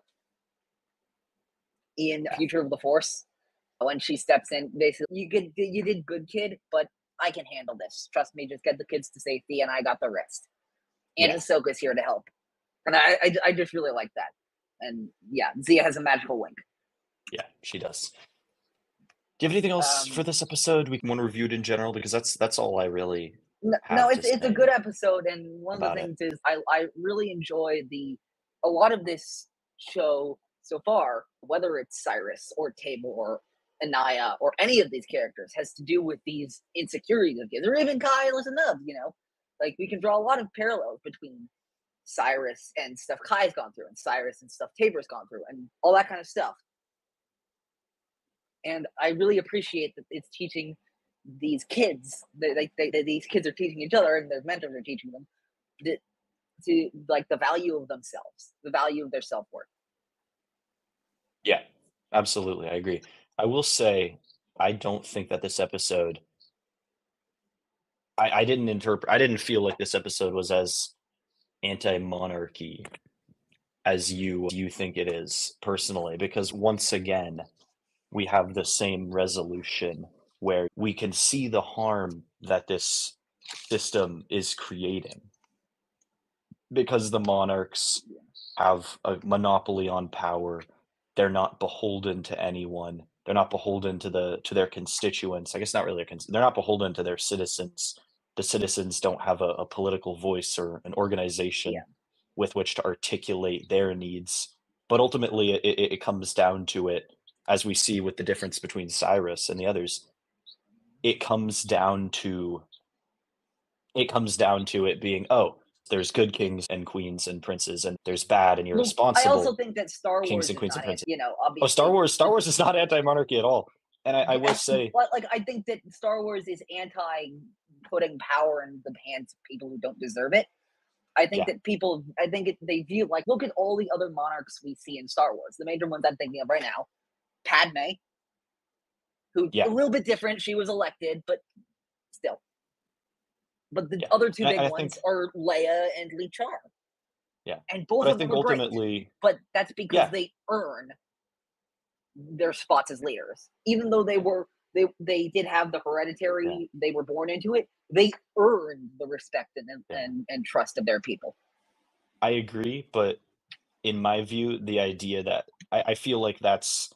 in Future of the Force when she steps in. Basically, you did you did good, kid, but I can handle this. Trust me, just get the kids to safety, and I got the rest. And Yeah. Ahsoka's here to help, and I, I I just really like that. And yeah, Zia has a magical wink. Yeah, she does. Do you have anything else Um, for this episode we want to review it in general? Because that's that's all I really no, no, have to it's it's a say good episode, and one of the about it. things is I I really enjoy the a lot of this show so far, whether it's Cyrus or Tabor or Anaya or any of these characters, has to do with these insecurities of kids, or even Kyle and Nub. You know, like we can draw a lot of parallels between Cyrus and stuff Kai's gone through, and Cyrus and stuff Tabor's gone through, and all that kind of stuff. And I really appreciate that it's teaching these kids that they, they, they, these kids are teaching each other, and their mentors are teaching them that, to like the value of themselves, the value of their self worth. Yeah, absolutely, I agree. I will say, I don't think that this episode. I, I didn't interpret. I didn't feel like this episode was as anti-monarchy as you you think it is personally, because once again, we have the same resolution where we can see the harm that this system is creating because the monarchs have a monopoly on power. They're not beholden to anyone. They're not beholden to the to their constituents. I guess not really. They're not beholden to their citizens. The citizens don't have a, a political voice or an organization Yeah. with which to articulate their needs. But ultimately, it, it, it comes down to it, as we see with the difference between Cyrus and the others. It comes down to it comes down to it being, oh, there's good kings and queens and princes, and there's bad and Well, I also irresponsible think that Star kings Wars and is queens and not, princes. you know, Oh, Star obviously. Wars! Star Wars is not anti-monarchy at all. And I, I will say, but like, I think that Star Wars is anti putting power in the hands of people who don't deserve it. I think yeah, that people, I think it, they view like, look at all the other monarchs we see in Star Wars. The major ones I'm thinking of right now, Padme, who yeah, a little bit different. She was elected, but still. But the yeah. other two And big I, I ones think, are Leia and Lee Char, yeah, and both but I of them think are great. ultimately, But that's because yeah, they earn their spots as leaders, even though they were they they did have the hereditary. yeah, They were born into it. They earned the respect and yeah. and, and trust of their people. I agree, but in my view, the idea that I, I feel like that's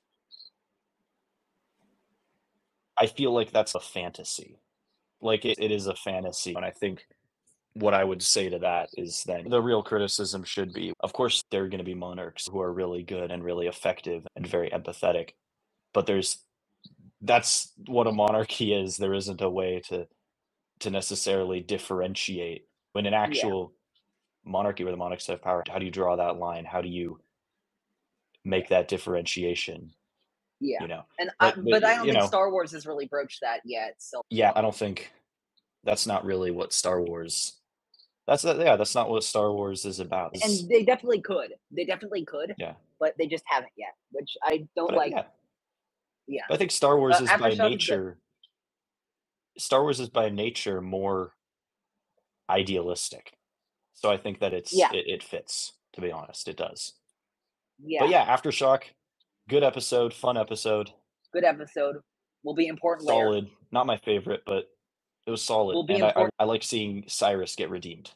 I feel like that's a fantasy. Like it, it is a fantasy, and I think what I would say to that is then the real criticism should be, of course, there are going to be monarchs who are really good and really effective and very empathetic, but there's that's what a monarchy is. There isn't a way to to necessarily differentiate when an Yeah, actual monarchy where the monarchs have power. How do you draw that line? How do you yeah, make that differentiation? yeah. You know, And I, but, but but I don't you think know, Star Wars has really broached that yet. So yeah, I don't think that's not really what Star Wars. That's yeah, that's not what Star Wars is about. It's, and they definitely could. They definitely could, yeah, but they just haven't yet, which I don't but uh, like. yeah, Yeah. I think Star Uh, Wars is by Aftershock is good. nature. Star Wars is by nature more idealistic, so I think that it's Yeah. it, it fits. To be honest, it does. But Yeah. yeah, Aftershock, good episode, fun episode, Good episode. Will be important later. solid. Not my favorite, but it was solid, Will be and I I, important. I like seeing Cyrus get redeemed.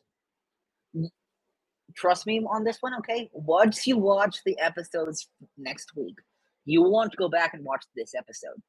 Trust me on this one, okay? Once you watch the episodes next week, you will want to go back and watch this episode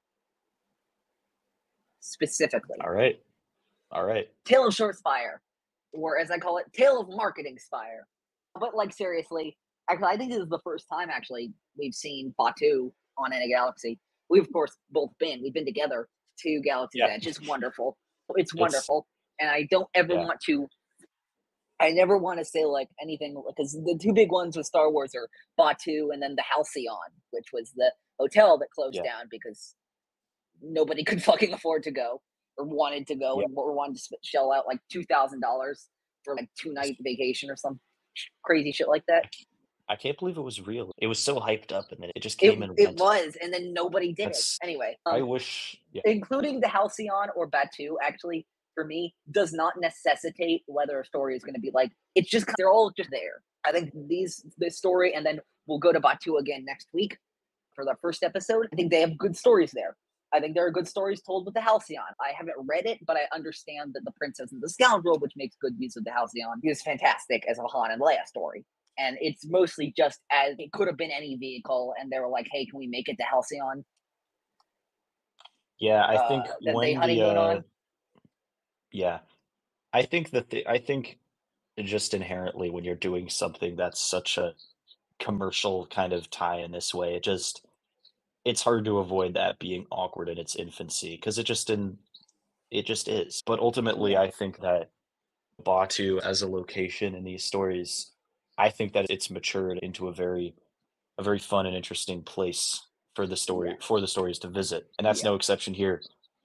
specifically. All right, all right. Tale of Short Spire, or as I call it, Tale of Marketing Spire. But like seriously, actually, I think this is the first time actually we've seen Batu on In a Galaxy. We've of course both been. We've been together to Galaxy's Yeah, Edge. It's wonderful. It's it's wonderful, and I don't ever yeah, want to I never want to say like anything because the two big ones with Star Wars are Batu and then the Halcyon, which was the hotel that closed yeah, down because nobody could fucking afford to go or wanted to go yeah. and or wanted to shell out like two thousand dollars for like two night vacation or some crazy shit like that. I can't believe it was real. It was so hyped up, and then it just It came and it went. was, and then nobody did it. That's Anyway, I um, wish yeah. including the Halcyon or Batu, actually, for me, does not necessitate whether a story is going to be like. It's just they're all just there. I think these this story, and then we'll go to Batu again next week for the first episode. I think they have good stories there. I think there are good stories told with the Halcyon. I haven't read it, but I understand that the Princess and the Scoundrel, which makes good use of the Halcyon, is fantastic as a Han and Leia story. And it's mostly just as it could have been any vehicle, and they were like, "Hey, can we make it the Halcyon?" Yeah, I Uh, think that they when the, honeymoon uh on. yeah, I think that the I think just inherently when you're doing something that's such a commercial kind of tie in this way, it just it's hard to avoid that being awkward in its infancy because it just didn't it just is. But ultimately, Yeah, I think that Batu as a location in these stories, I think that it's matured into a very a very fun and interesting place for the yeah, story for the stories to visit, and that's yeah, no exception here.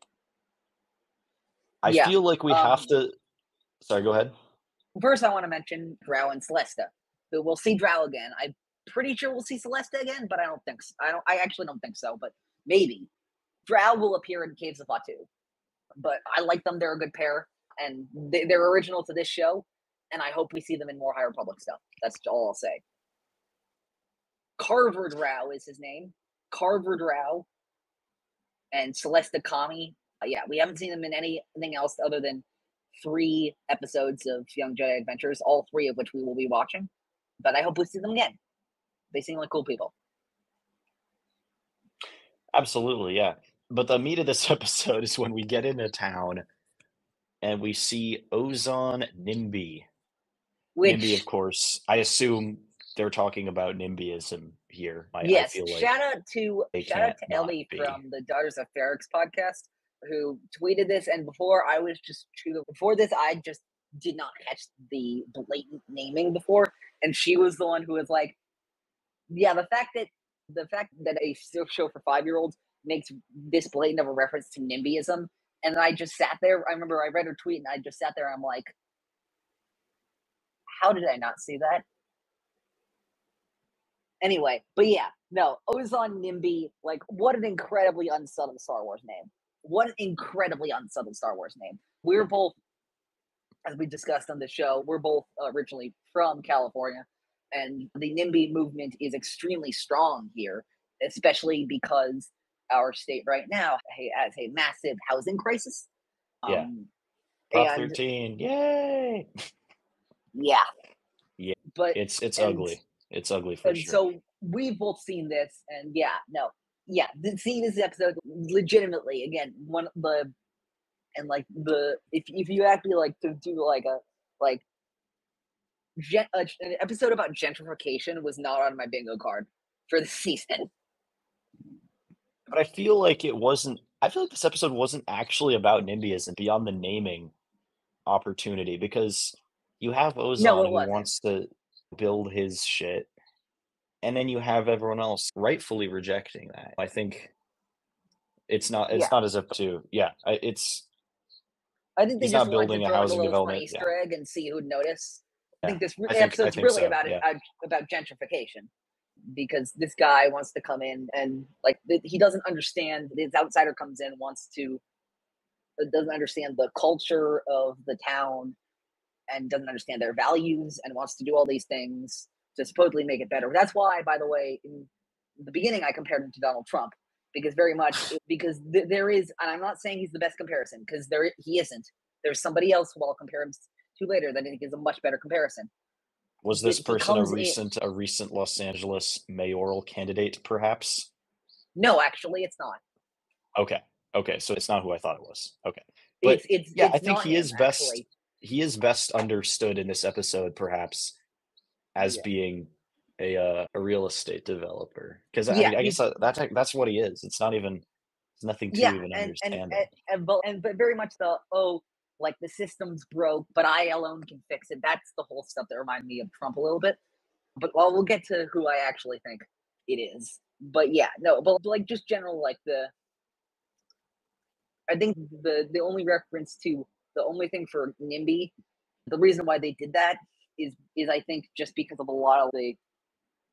I yeah. feel like we have Um, to sorry, go ahead. First, I want to mention Drow and Celesta. So we'll see Drow again. I'm pretty sure we'll see Celesta again, but I don't think so. I don't. I actually don't think so, but maybe Drow will appear in Caves of Batu. But I like them. They're a good pair, and they, they're original to this show. And I hope we see them in more High Republic stuff. That's all I'll say. Carver Drow is his name. Carver Drow and Celesta Kami. Uh, yeah, we haven't seen them in anything else other than three episodes of Young Jedi Adventures, all three of which we will be watching. But I hope we see them again. They seem like cool people. Absolutely, yeah. But the meat of this episode is when we get into town and we see Ozon Nimby. Nimby, of Which, course, I assume they're talking about NIMBYism here. I, I yes, feel like shout out to they shout out can't to not Ellie be. from the Daughters of Ferrix podcast who tweeted this. And before I was just before this, I just did not catch the blatant naming before, and she was the one who was like, "Yeah, the fact that the fact that a show for five year olds makes this blatant of a reference to NIMBYism." And I just sat there. I remember I read her tweet, and I just sat there. And I'm like, "How did I not see that?" Anyway, but yeah, no, Ozon Nimby, like, what an incredibly unsubtle Star Wars name. What an incredibly unsubtle Star Wars name. We're both, as we discussed on the show, we're both originally from California, and the NIMBY movement is extremely strong here, especially because our state right now has a massive housing crisis. Yeah. Um, Prop and thirteen. Yay. yeah, Yeah. but It's it's and ugly. It's ugly for and sure. so we've both seen this, and yeah, no, yeah, the, seeing this episode legitimately again, one of the and like the if if you actually like to do like a like gen, a, an episode about gentrification was not on my bingo card for the season. But I feel like it wasn't I feel like this episode wasn't actually about NIMBYism beyond the naming opportunity because you have No, Ozon it who wasn't. wants to build his shit, and then you have everyone else rightfully rejecting that. I think it's not it's Yeah, not as if to yeah, I it's I think they he's just not wanted to building a throw in a housing little fun development. Yeah. Easter egg and see who'd notice. I Yeah. think this re- I think I episode's think really so. about it Yeah. uh, about gentrification because this guy wants to come in and like th- he doesn't understand. This outsider comes in wants to doesn't understand the culture of the town and doesn't understand their values and wants to do all these things to supposedly make it better. That's why, by the way, in the beginning I compared him to Donald Trump because very much because th- there is, and I'm not saying he's the best comparison because there he isn't. There's somebody else who I'll compare him to later that I think is a much better comparison. Was But this he person a comes in. recent a recent Los Angeles mayoral candidate, perhaps? No, actually, it's not. Okay. Okay, so it's not who I thought it was. Okay. But, It's it's yeah, I it's think not he him is best actually. he is best understood in this episode, perhaps, as Yeah, being a, uh, a real estate developer. Because I yeah, mean, I guess he's that that's that's what he is. It's not even it's nothing to yeah, even and and understand and, him. and, but, and but very much the oh like the system's broke, but I alone can fix it. That's the whole stuff that reminded me of Trump a little bit. But well, we'll get to who I actually think it is. But yeah, no, but like just general like the I think the the only reference to the only thing for NIMBY, the reason why they did that is is I think just because of a lot of the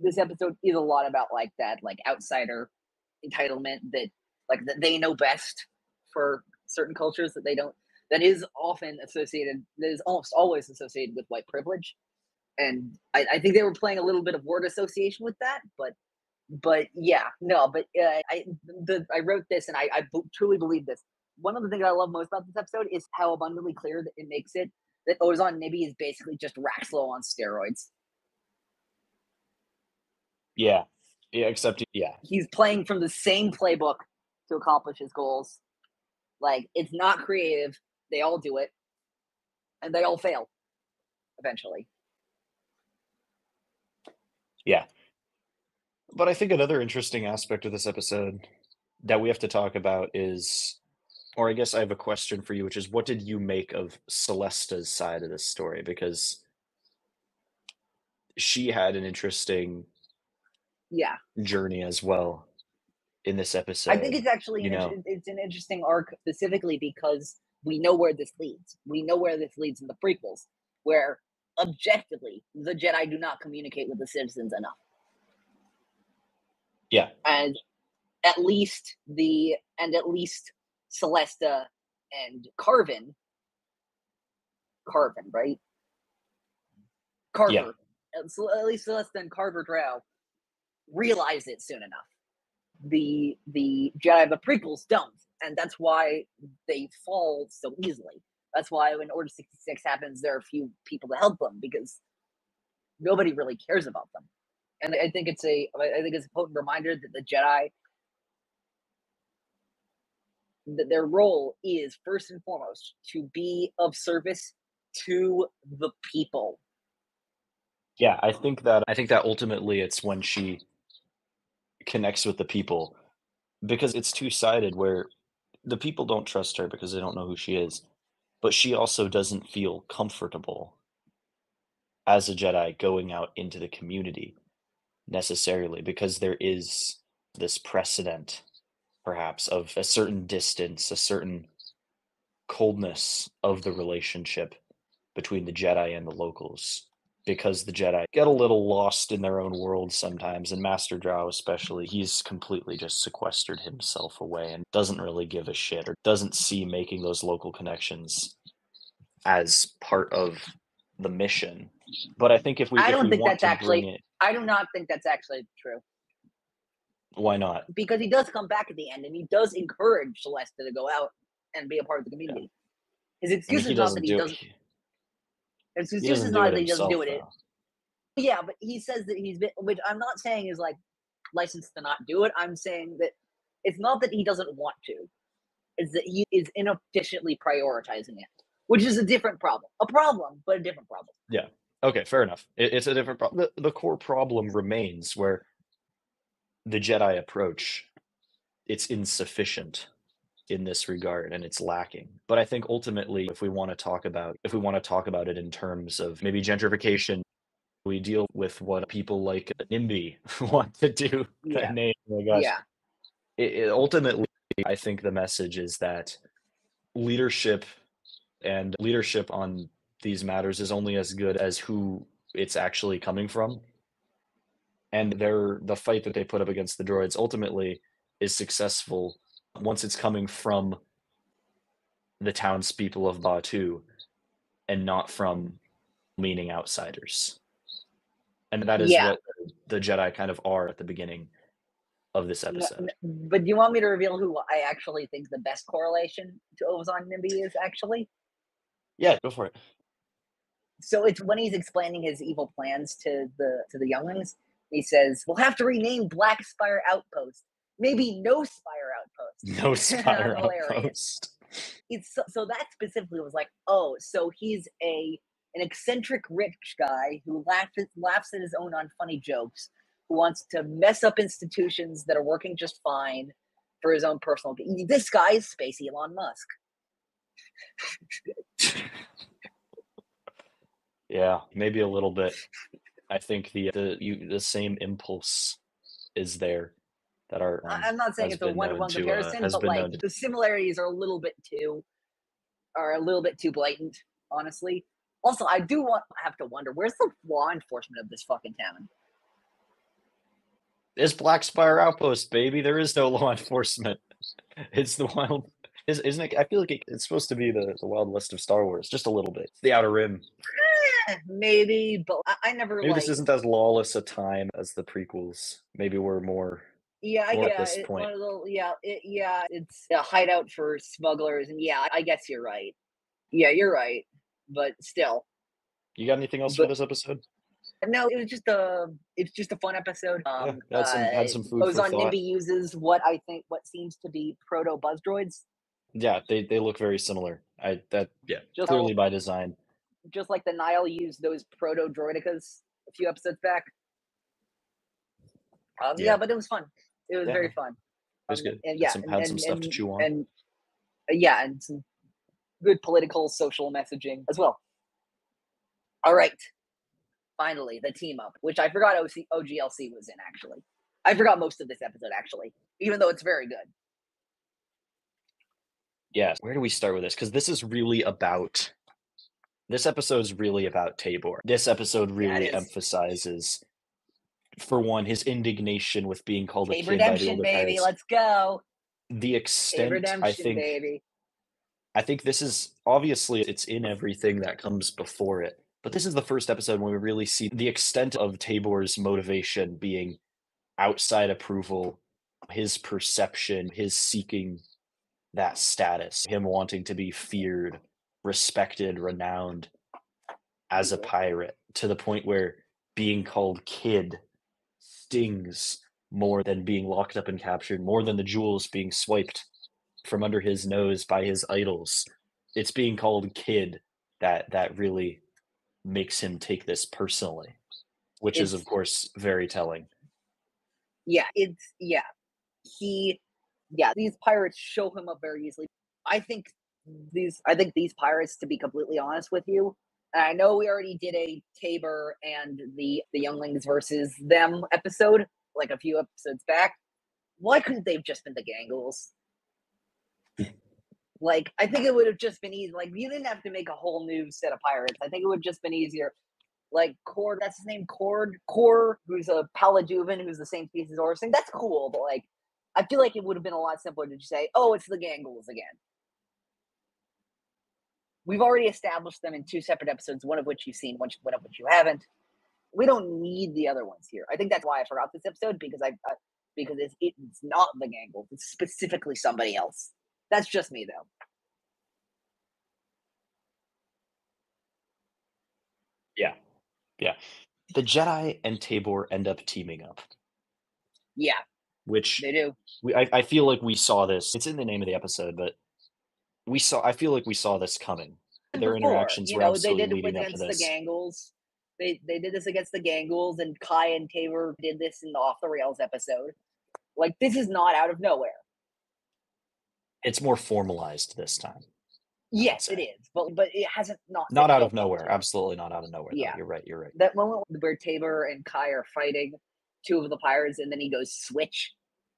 this episode is a lot about like that, like outsider entitlement that like that they know best for certain cultures that they don't. That is often associated. That is almost always associated with white privilege, and I, I think they were playing a little bit of word association with that. But but yeah, no. But uh, I the I wrote this, and I, I truly believe this. One of the things I love most about this episode is how abundantly clear that it makes it that Ozan Nibi is basically just Raxlow on steroids. Yeah. Yeah, except yeah. He's playing from the same playbook to accomplish his goals. Like, it's not creative. They all do it. And they all fail eventually. Yeah. But I think another interesting aspect of this episode that we have to talk about is, or I guess I have a question for you, which is what did you make of Celesta's side of this story? Because she had an interesting yeah journey as well in this episode. I think it's actually you an, know? it's an interesting arc specifically because we know where this leads. We know where this leads in the prequels, where objectively the Jedi do not communicate with the citizens enough. Yeah. And at least the and at least Celesta and Carvin, Carvin, right? Carver. Yeah. At least Celesta and Carver Drow realize it soon enough. The the Jedi of the prequels don't, and that's why they fall so easily. That's why when Order sixty-six happens, there are a few people to help them because nobody really cares about them. And I think it's a I think it's a potent reminder that the Jedi, that their role is first and foremost to be of service to the people. Yeah, I think that I think that ultimately it's when she connects with the people, because it's two-sided where the people don't trust her because they don't know who she is, but she also doesn't feel comfortable as a Jedi going out into the community necessarily because there is this precedent perhaps of a certain distance, a certain coldness of the relationship between the Jedi and the locals, because the Jedi get a little lost in their own world sometimes, and Master Drow especially, he's completely just sequestered himself away and doesn't really give a shit or doesn't see making those local connections as part of the mission. But I think if we I if don't we think want that's to bring actually it, I do not think that's actually true. why not? Because he does come back at the end and he does encourage Celesta to go out and be a part of the community. Yeah. His excuse I mean, is not that he do doesn't. It. His He excuse is doesn't do not it that he doesn't himself, do it. though. Yeah, but he says that he's been, which I'm not saying is like licensed to not do it. I'm saying that it's not that he doesn't want to. It's that he is inefficiently prioritizing it, which is a different problem. A problem, but a different problem. Yeah. Okay, fair enough. It, it's a different problem. The, the core problem remains where the Jedi approach, it's insufficient in this regard and it's lacking. But I think ultimately, if we want to talk about if we want to talk about it in terms of maybe gentrification, we deal with what people like NIMBY want to do. Yeah. That name, oh my gosh. Yeah. It, it ultimately, I think the message is that leadership and leadership on these matters is only as good as who it's actually coming from. And their the fight that they put up against the droids ultimately is successful once it's coming from the townspeople of Batuu and not from leaning outsiders. And that is Yeah. what the Jedi kind of are at the beginning of this episode. But do you want me to reveal who I actually think the best correlation to Ozan Nimby is actually? Yeah, go for it. So it's when he's explaining his evil plans to the to the younglings. He says, "We'll have to rename Black Spire Outpost. Maybe no Spire Outpost." No Spire Outpost. It's so, so that specifically was like, oh, so he's a an eccentric rich guy who laughs laughs at his own unfunny jokes, who wants to mess up institutions that are working just fine for his own personal gain. This guy is Space Elon Musk. Yeah, maybe a little bit. I think the the you, the same impulse is there that are. Um, I'm not saying it's a one-to-one comparison, uh, but like to... the similarities are a little bit too are a little bit too blatant, honestly. Also, I do want have to wonder where's the law enforcement of this fucking town. It's Black Spire Outpost, baby. There is no law enforcement. It's the wild, isn't it? I feel like it, it's supposed to be the, the Wild West of Star Wars, just a little bit. It's the Outer Rim. Eh, maybe, but I, I never Maybe like. this isn't as lawless a time as the prequels. Maybe we're more Yeah, I more at yeah, this it, point. one of the yeah, it, yeah, it's a hideout for smugglers, and yeah, I guess you're right. Yeah, you're right, but still, You got anything else for but this episode? no, it was just a it's just a fun episode. Yeah, Um, had some uh, had some food for Ozon thought. Nimby uses what I think what seems to be proto buzz droids, Yeah, they they look very similar. I that yeah, just clearly how, by design. just like the Nile used those proto droidicas a few episodes back. Um, Yeah, yeah, but it was fun. It was yeah, no, very it fun. was Um, good. and Had yeah, some and had some and stuff to and chew on. and uh, yeah, and some good political social messaging as well. All right, finally the team up, which I forgot O C, O G L C was in actually. I forgot most of this episode actually, even though it's very good. Yeah, where do we start with this? Because this is really about this episode is really about Tabor. This episode Yeah, it really is. emphasizes, for one, his indignation with being called a Cave kid by the Redemption, older baby. pirates. Let's go. The Cave extent, I Redemption, think, baby. I think this is obviously it's in everything that comes before it. But this is the first episode when we really see the extent of Tabor's motivation being outside approval, his perception, his seeking that status, him wanting to be feared, respected, renowned as a pirate, to the point where being called kid stings more than being locked up and captured, more than the jewels being swiped from under his nose by his idols. It's being called kid that that really makes him take this personally, which is It's of course very telling. yeah, it's yeah. He yeah, these pirates show him up very easily. I think these I think these pirates, to be completely honest with you, and I know we already did a Tabor and the the younglings versus them episode like a few episodes back. Why couldn't they have just been the Gangles? Like, I think it would have just been easy. Like, you didn't have to make a whole new set of pirates. I think it would have just been easier. Like, Cord, that's his name, Cord, Core, who's a Paladuvan, who's the same species as Orsing. That's cool, but like, I feel like it would have been a lot simpler to just say, oh, it's the Gangles again. We've already established them in two separate episodes, one of which you've seen, one of which you haven't. We don't need the other ones here. I think that's why I forgot this episode, because I, uh, because it's, it's not the Gangles. It's specifically somebody else. That's just me, though. Yeah. Yeah. The Jedi and Tabor end up teaming up. Yeah. Which they do. We, I, I feel like we saw this. It's in the name of the episode, but we saw. I feel like we saw this coming. Their Before, interactions you were know, they absolutely did it leading up to against the this. Gangles. They they did this against the Gangles, and Kai and Tabor did this in the Off the Rails episode. Like, this is not out of nowhere. It's more formalized this time. Yes, it is, but but it hasn't not not been out of built up nowhere. to. Absolutely not out of nowhere. Yeah. Though. You're right. You're right. That moment where Tabor and Kai are fighting two of the pirates, and then he goes switch,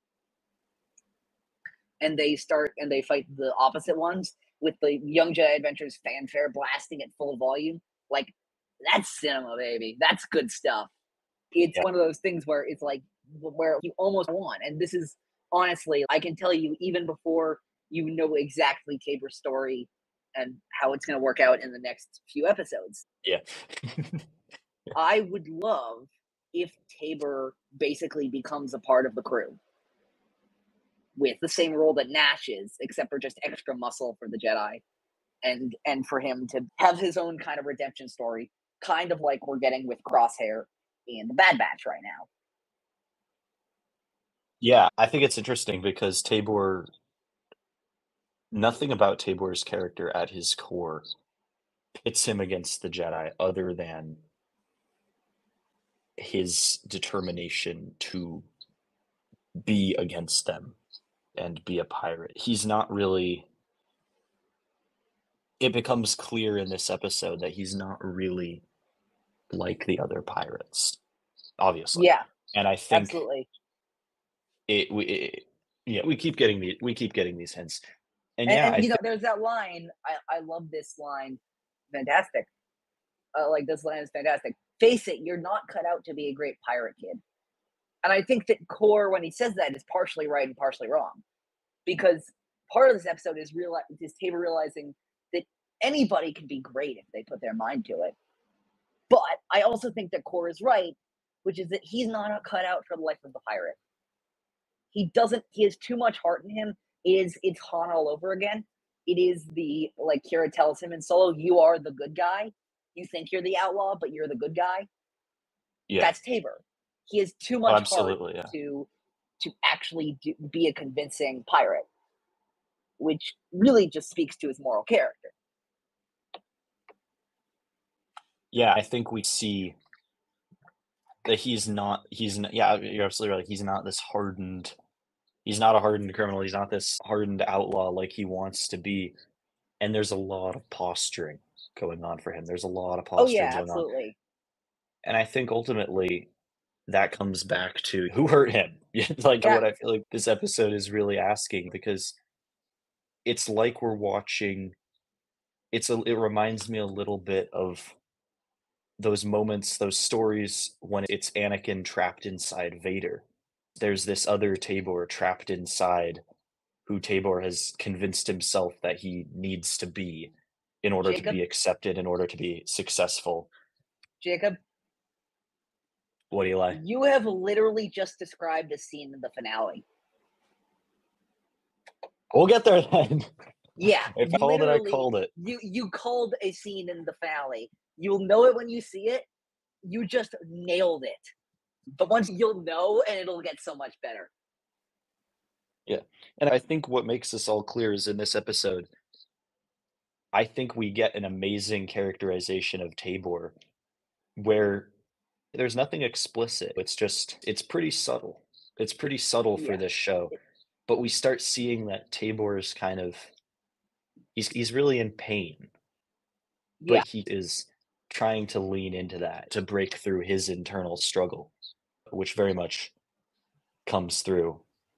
and they start and they fight the opposite ones with the Young Jedi Adventures fanfare blasting at full volume. Like, that's cinema, baby. That's good stuff. It's Yeah. one of those things where it's like where you almost won, and this is honestly, I can tell you even before you know exactly Tabor's story and how it's going to work out in the next few episodes. Yeah. I would love if Tabor basically becomes a part of the crew with the same role that Nash is, except for just extra muscle for the Jedi, and and for him to have his own kind of redemption story, kind of like we're getting with Crosshair in the Bad Batch right now. Yeah, I think it's interesting because Tabor, nothing about Tabor's character at his core pits him against the Jedi other than his determination to be against them and be a pirate. He's not really. It becomes clear in this episode that he's not really like the other pirates, obviously. Yeah, and I think absolutely. It we it, yeah we keep getting the we keep getting these hints, and, And, yeah, and I you know, think there's that line. I I love this line. Fantastic. Uh, like, this line is fantastic. Face it, you're not cut out to be a great pirate, kid. And I think that Core, when he says that, is partially right and partially wrong. Because part of this episode is real is Tabor realizing that anybody can be great if they put their mind to it. But I also think that Core is right, which is that he's not a cutout for the life of the pirate. He doesn't, he has too much heart in him. It is, it's Han all over again. It is the, like Kira tells him in Solo, you are the good guy. You think you're the outlaw, but you're the good guy. Yeah. That's Tabor. He has too much Absolutely, heart yeah. to to actually do, be a convincing pirate, which really just speaks to his moral character. Yeah, I think we see that he's not, he's not, yeah, you're absolutely right. He's not this hardened, he's not a hardened criminal. He's not this hardened outlaw like he wants to be. And there's a lot of posturing going on for him. There's a lot of Oh posturing yeah, going on. absolutely. And I think ultimately that comes back to who hurt him. Like Yeah. what I feel like this episode is really asking, because it's like we're watching, it's a, it reminds me a little bit of those moments, those stories when it's Anakin trapped inside Vader. There's this other Tabor trapped inside who Tabor has convinced himself that he needs to be in order Jacob? to be accepted, in order to be successful. Jacob, What, Eli? you have literally just described a scene in the finale. We'll get there then. Yeah. If I called it, I called it. You, you called a scene in the finale. You'll know it when you see it. You just nailed it. But once you'll know, and it'll get so much better. Yeah. And I think what makes this all clear is in this episode, I think we get an amazing characterization of Tabor where there's nothing explicit. It's just, it's pretty subtle. It's pretty subtle for Yeah. this show. But we start seeing that Tabor is kind of, he's he's really in pain. Yeah. But he is trying to lean into that, to break through his internal struggle, which very much comes through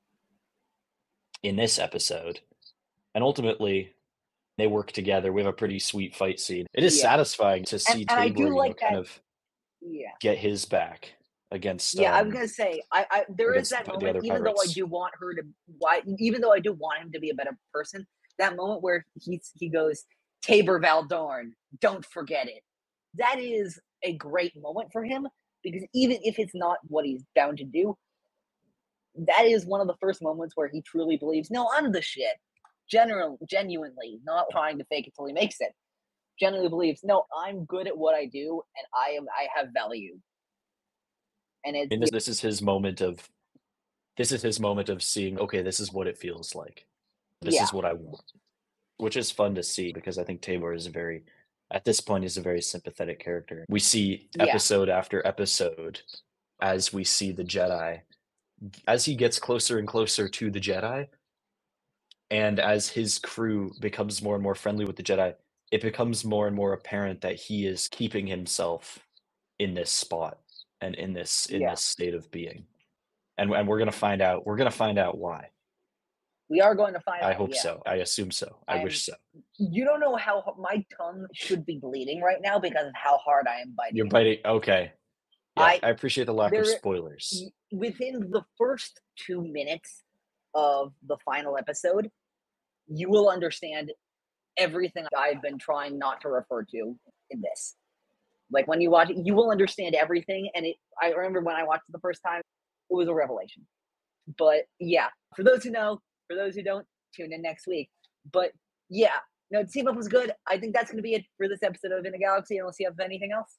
in this episode. And ultimately, they work together. We have a pretty sweet fight scene. It is Yeah. satisfying to see And- and I Tabor, do you know, like kind that- of Yeah. get his back against. Yeah, I um, was gonna say, I, I there is against that the moment, other even though I pirates. do want her to, why, even though I do want him to be a better person, that moment where he's he goes, Tabor Valdorn, don't forget it. That is a great moment for him, because even if it's not what he's bound to do, that is one of the first moments where he truly believes, no, I'm the shit. General, genuinely, not trying to fake it till he makes it. Genuinely believes, no, I'm good at what I do, and I am I have value. And it's And this, this is his moment of, this is his moment of seeing, okay, this is what it feels like. This Yeah. is what I want, which is fun to see, because I think Tabor is a very, at this point, he's a very sympathetic character. We see Yeah. episode after episode as we see the Jedi, as he gets closer and closer to the Jedi, and as his crew becomes more and more friendly with the Jedi, it becomes more and more apparent that he is keeping himself in this spot and in this in Yeah. this state of being. And and we're gonna find out. We're gonna find out why. We are going to find I out, hope yeah. so. I assume so. I I'm- wish so. You don't know how my tongue should be bleeding right now because of how hard I am biting. You're biting. Okay. Yeah, I- I, appreciate the lack of there- spoilers. Within the first two minutes of the final episode, you will understand everything I've been trying not to refer to in this. Like when you watch it, you will understand everything. And it, I remember when I watched it the first time, it was a revelation. But yeah, for those who know, for those who don't, tune in next week. But yeah, no, Team Up was good. I think that's going to be it for this episode of In a Galaxy. Unless you have anything else.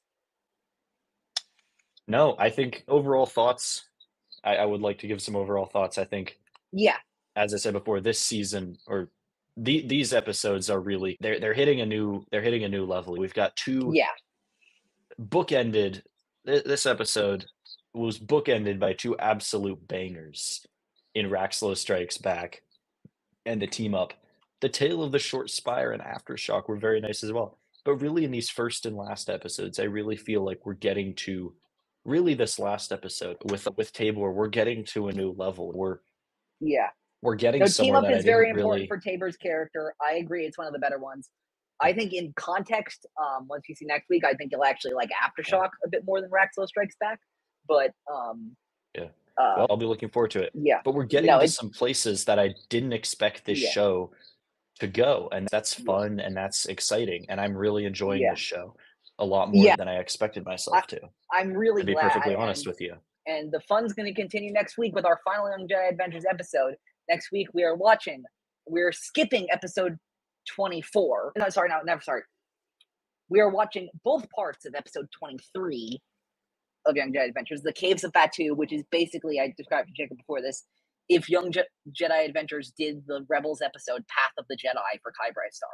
No, I think overall thoughts. I, I would like to give some overall thoughts. I think, Yeah, as I said before, this season or the, these episodes are really they're they're hitting a new they're hitting a new level. We've got two yeah, bookended. th- This episode was bookended by two absolute bangers in Raxlo Strikes Back and the Team Up. The Tale of the Short Spire and Aftershock were very nice as well. But really, in these first and last episodes, I really feel like we're getting to really this last episode with with Tabor. We're getting to a new level. We're yeah. we're getting No, Team somewhere Up that I is very didn't important really. for Tabor's character. I agree. It's one of the better ones. I think in context, um, once you see next week, I think you'll actually like Aftershock a bit more than Raxlo Strikes Back. But um, Yeah. Uh, Well, I'll be looking forward to it. yeah, But we're getting no, to it's some places that I didn't expect this yeah, show to go, and that's yeah, fun and that's exciting, and I'm really enjoying yeah, this show a lot more yeah. than I expected I myself to, I'm really to be glad, perfectly honest and with you. and the fun's going to continue next week with our final Young Jedi Adventures episode. Next week we are watching, we're skipping episode twenty-four. No, sorry, no, never sorry. We are watching both parts of episode twenty-three of Young Jedi Adventures, The Caves of Batu, which is basically, I described to Jacob before this, if Young Je- Jedi Adventures did the Rebels episode Path of the Jedi for Kai Star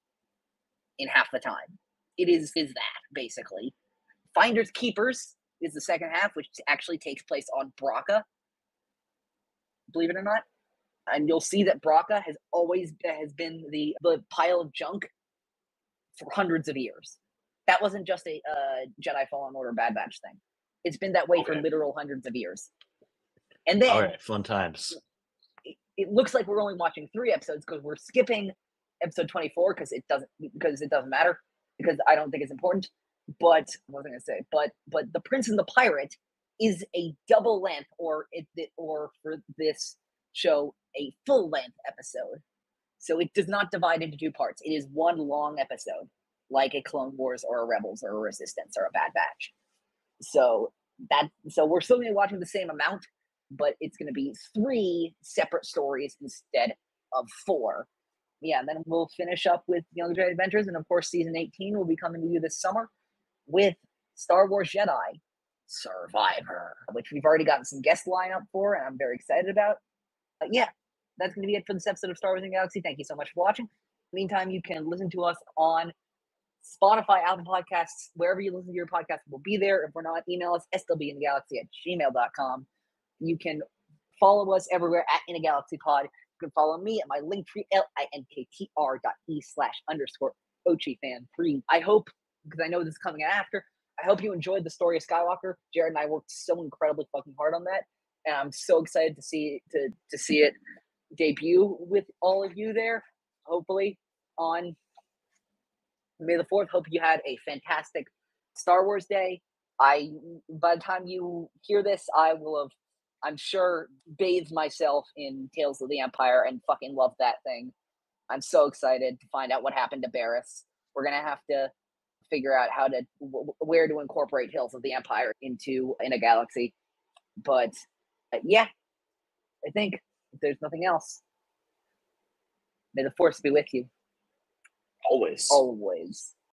in half the time. It is is that, basically. Finders Keepers is the second half, which actually takes place on Braca, believe it or not. And you'll see that Braca has always has been the, the pile of junk for hundreds of years. That wasn't just a uh, Jedi Fallen Order Bad Batch thing. It's been that way okay. for literal hundreds of years. And then, all right, fun times. It, it looks like we're only watching three episodes because we're skipping episode twenty-four because it doesn't because it doesn't matter because I don't think it's important. But what was I going to say? But but The Prince and the Pirate is a double length, or it or for this show a full length episode. So it does not divide into two parts. It is one long episode, like a Clone Wars or a Rebels or a Resistance or a Bad Batch. So that so we're still going to be watching the same amount, but it's going to be three separate stories instead of four. Yeah, and then we'll finish up with Young Jedi Adventures, and of course, season eighteen will be coming to you this summer with Star Wars Jedi Survivor, which we've already gotten some guest lineup for, and I'm very excited about. But yeah, that's going to be it for this episode of Star Wars in the Galaxy. Thank you so much for watching. In the meantime, you can listen to us on Spotify, Apple Podcasts, wherever you listen to your podcast, we'll be there. If we're not, email us, s w in the galaxy at gmail dot com. You can follow us everywhere at In a Galaxy Pod. You can follow me at my Linktree, L-I-N-K-T-R dot E slash underscore Ochi fan three. I hope, because I know this is coming after, I hope you enjoyed the story of Skywalker. Jared and I worked so incredibly fucking hard on that, and I'm so excited to see to to see it debut with all of you there, hopefully on May the fourth. Hope you had a fantastic Star Wars day. I, by the time you hear this, I will have, I'm sure, bathed myself in Tales of the Empire and fucking love that thing. I'm so excited to find out what happened to Barriss. We're going to have to figure out how to, where to incorporate Tales of the Empire into In a Galaxy. But uh, yeah, I think if there's nothing else, may the Force be with you. Always. Always.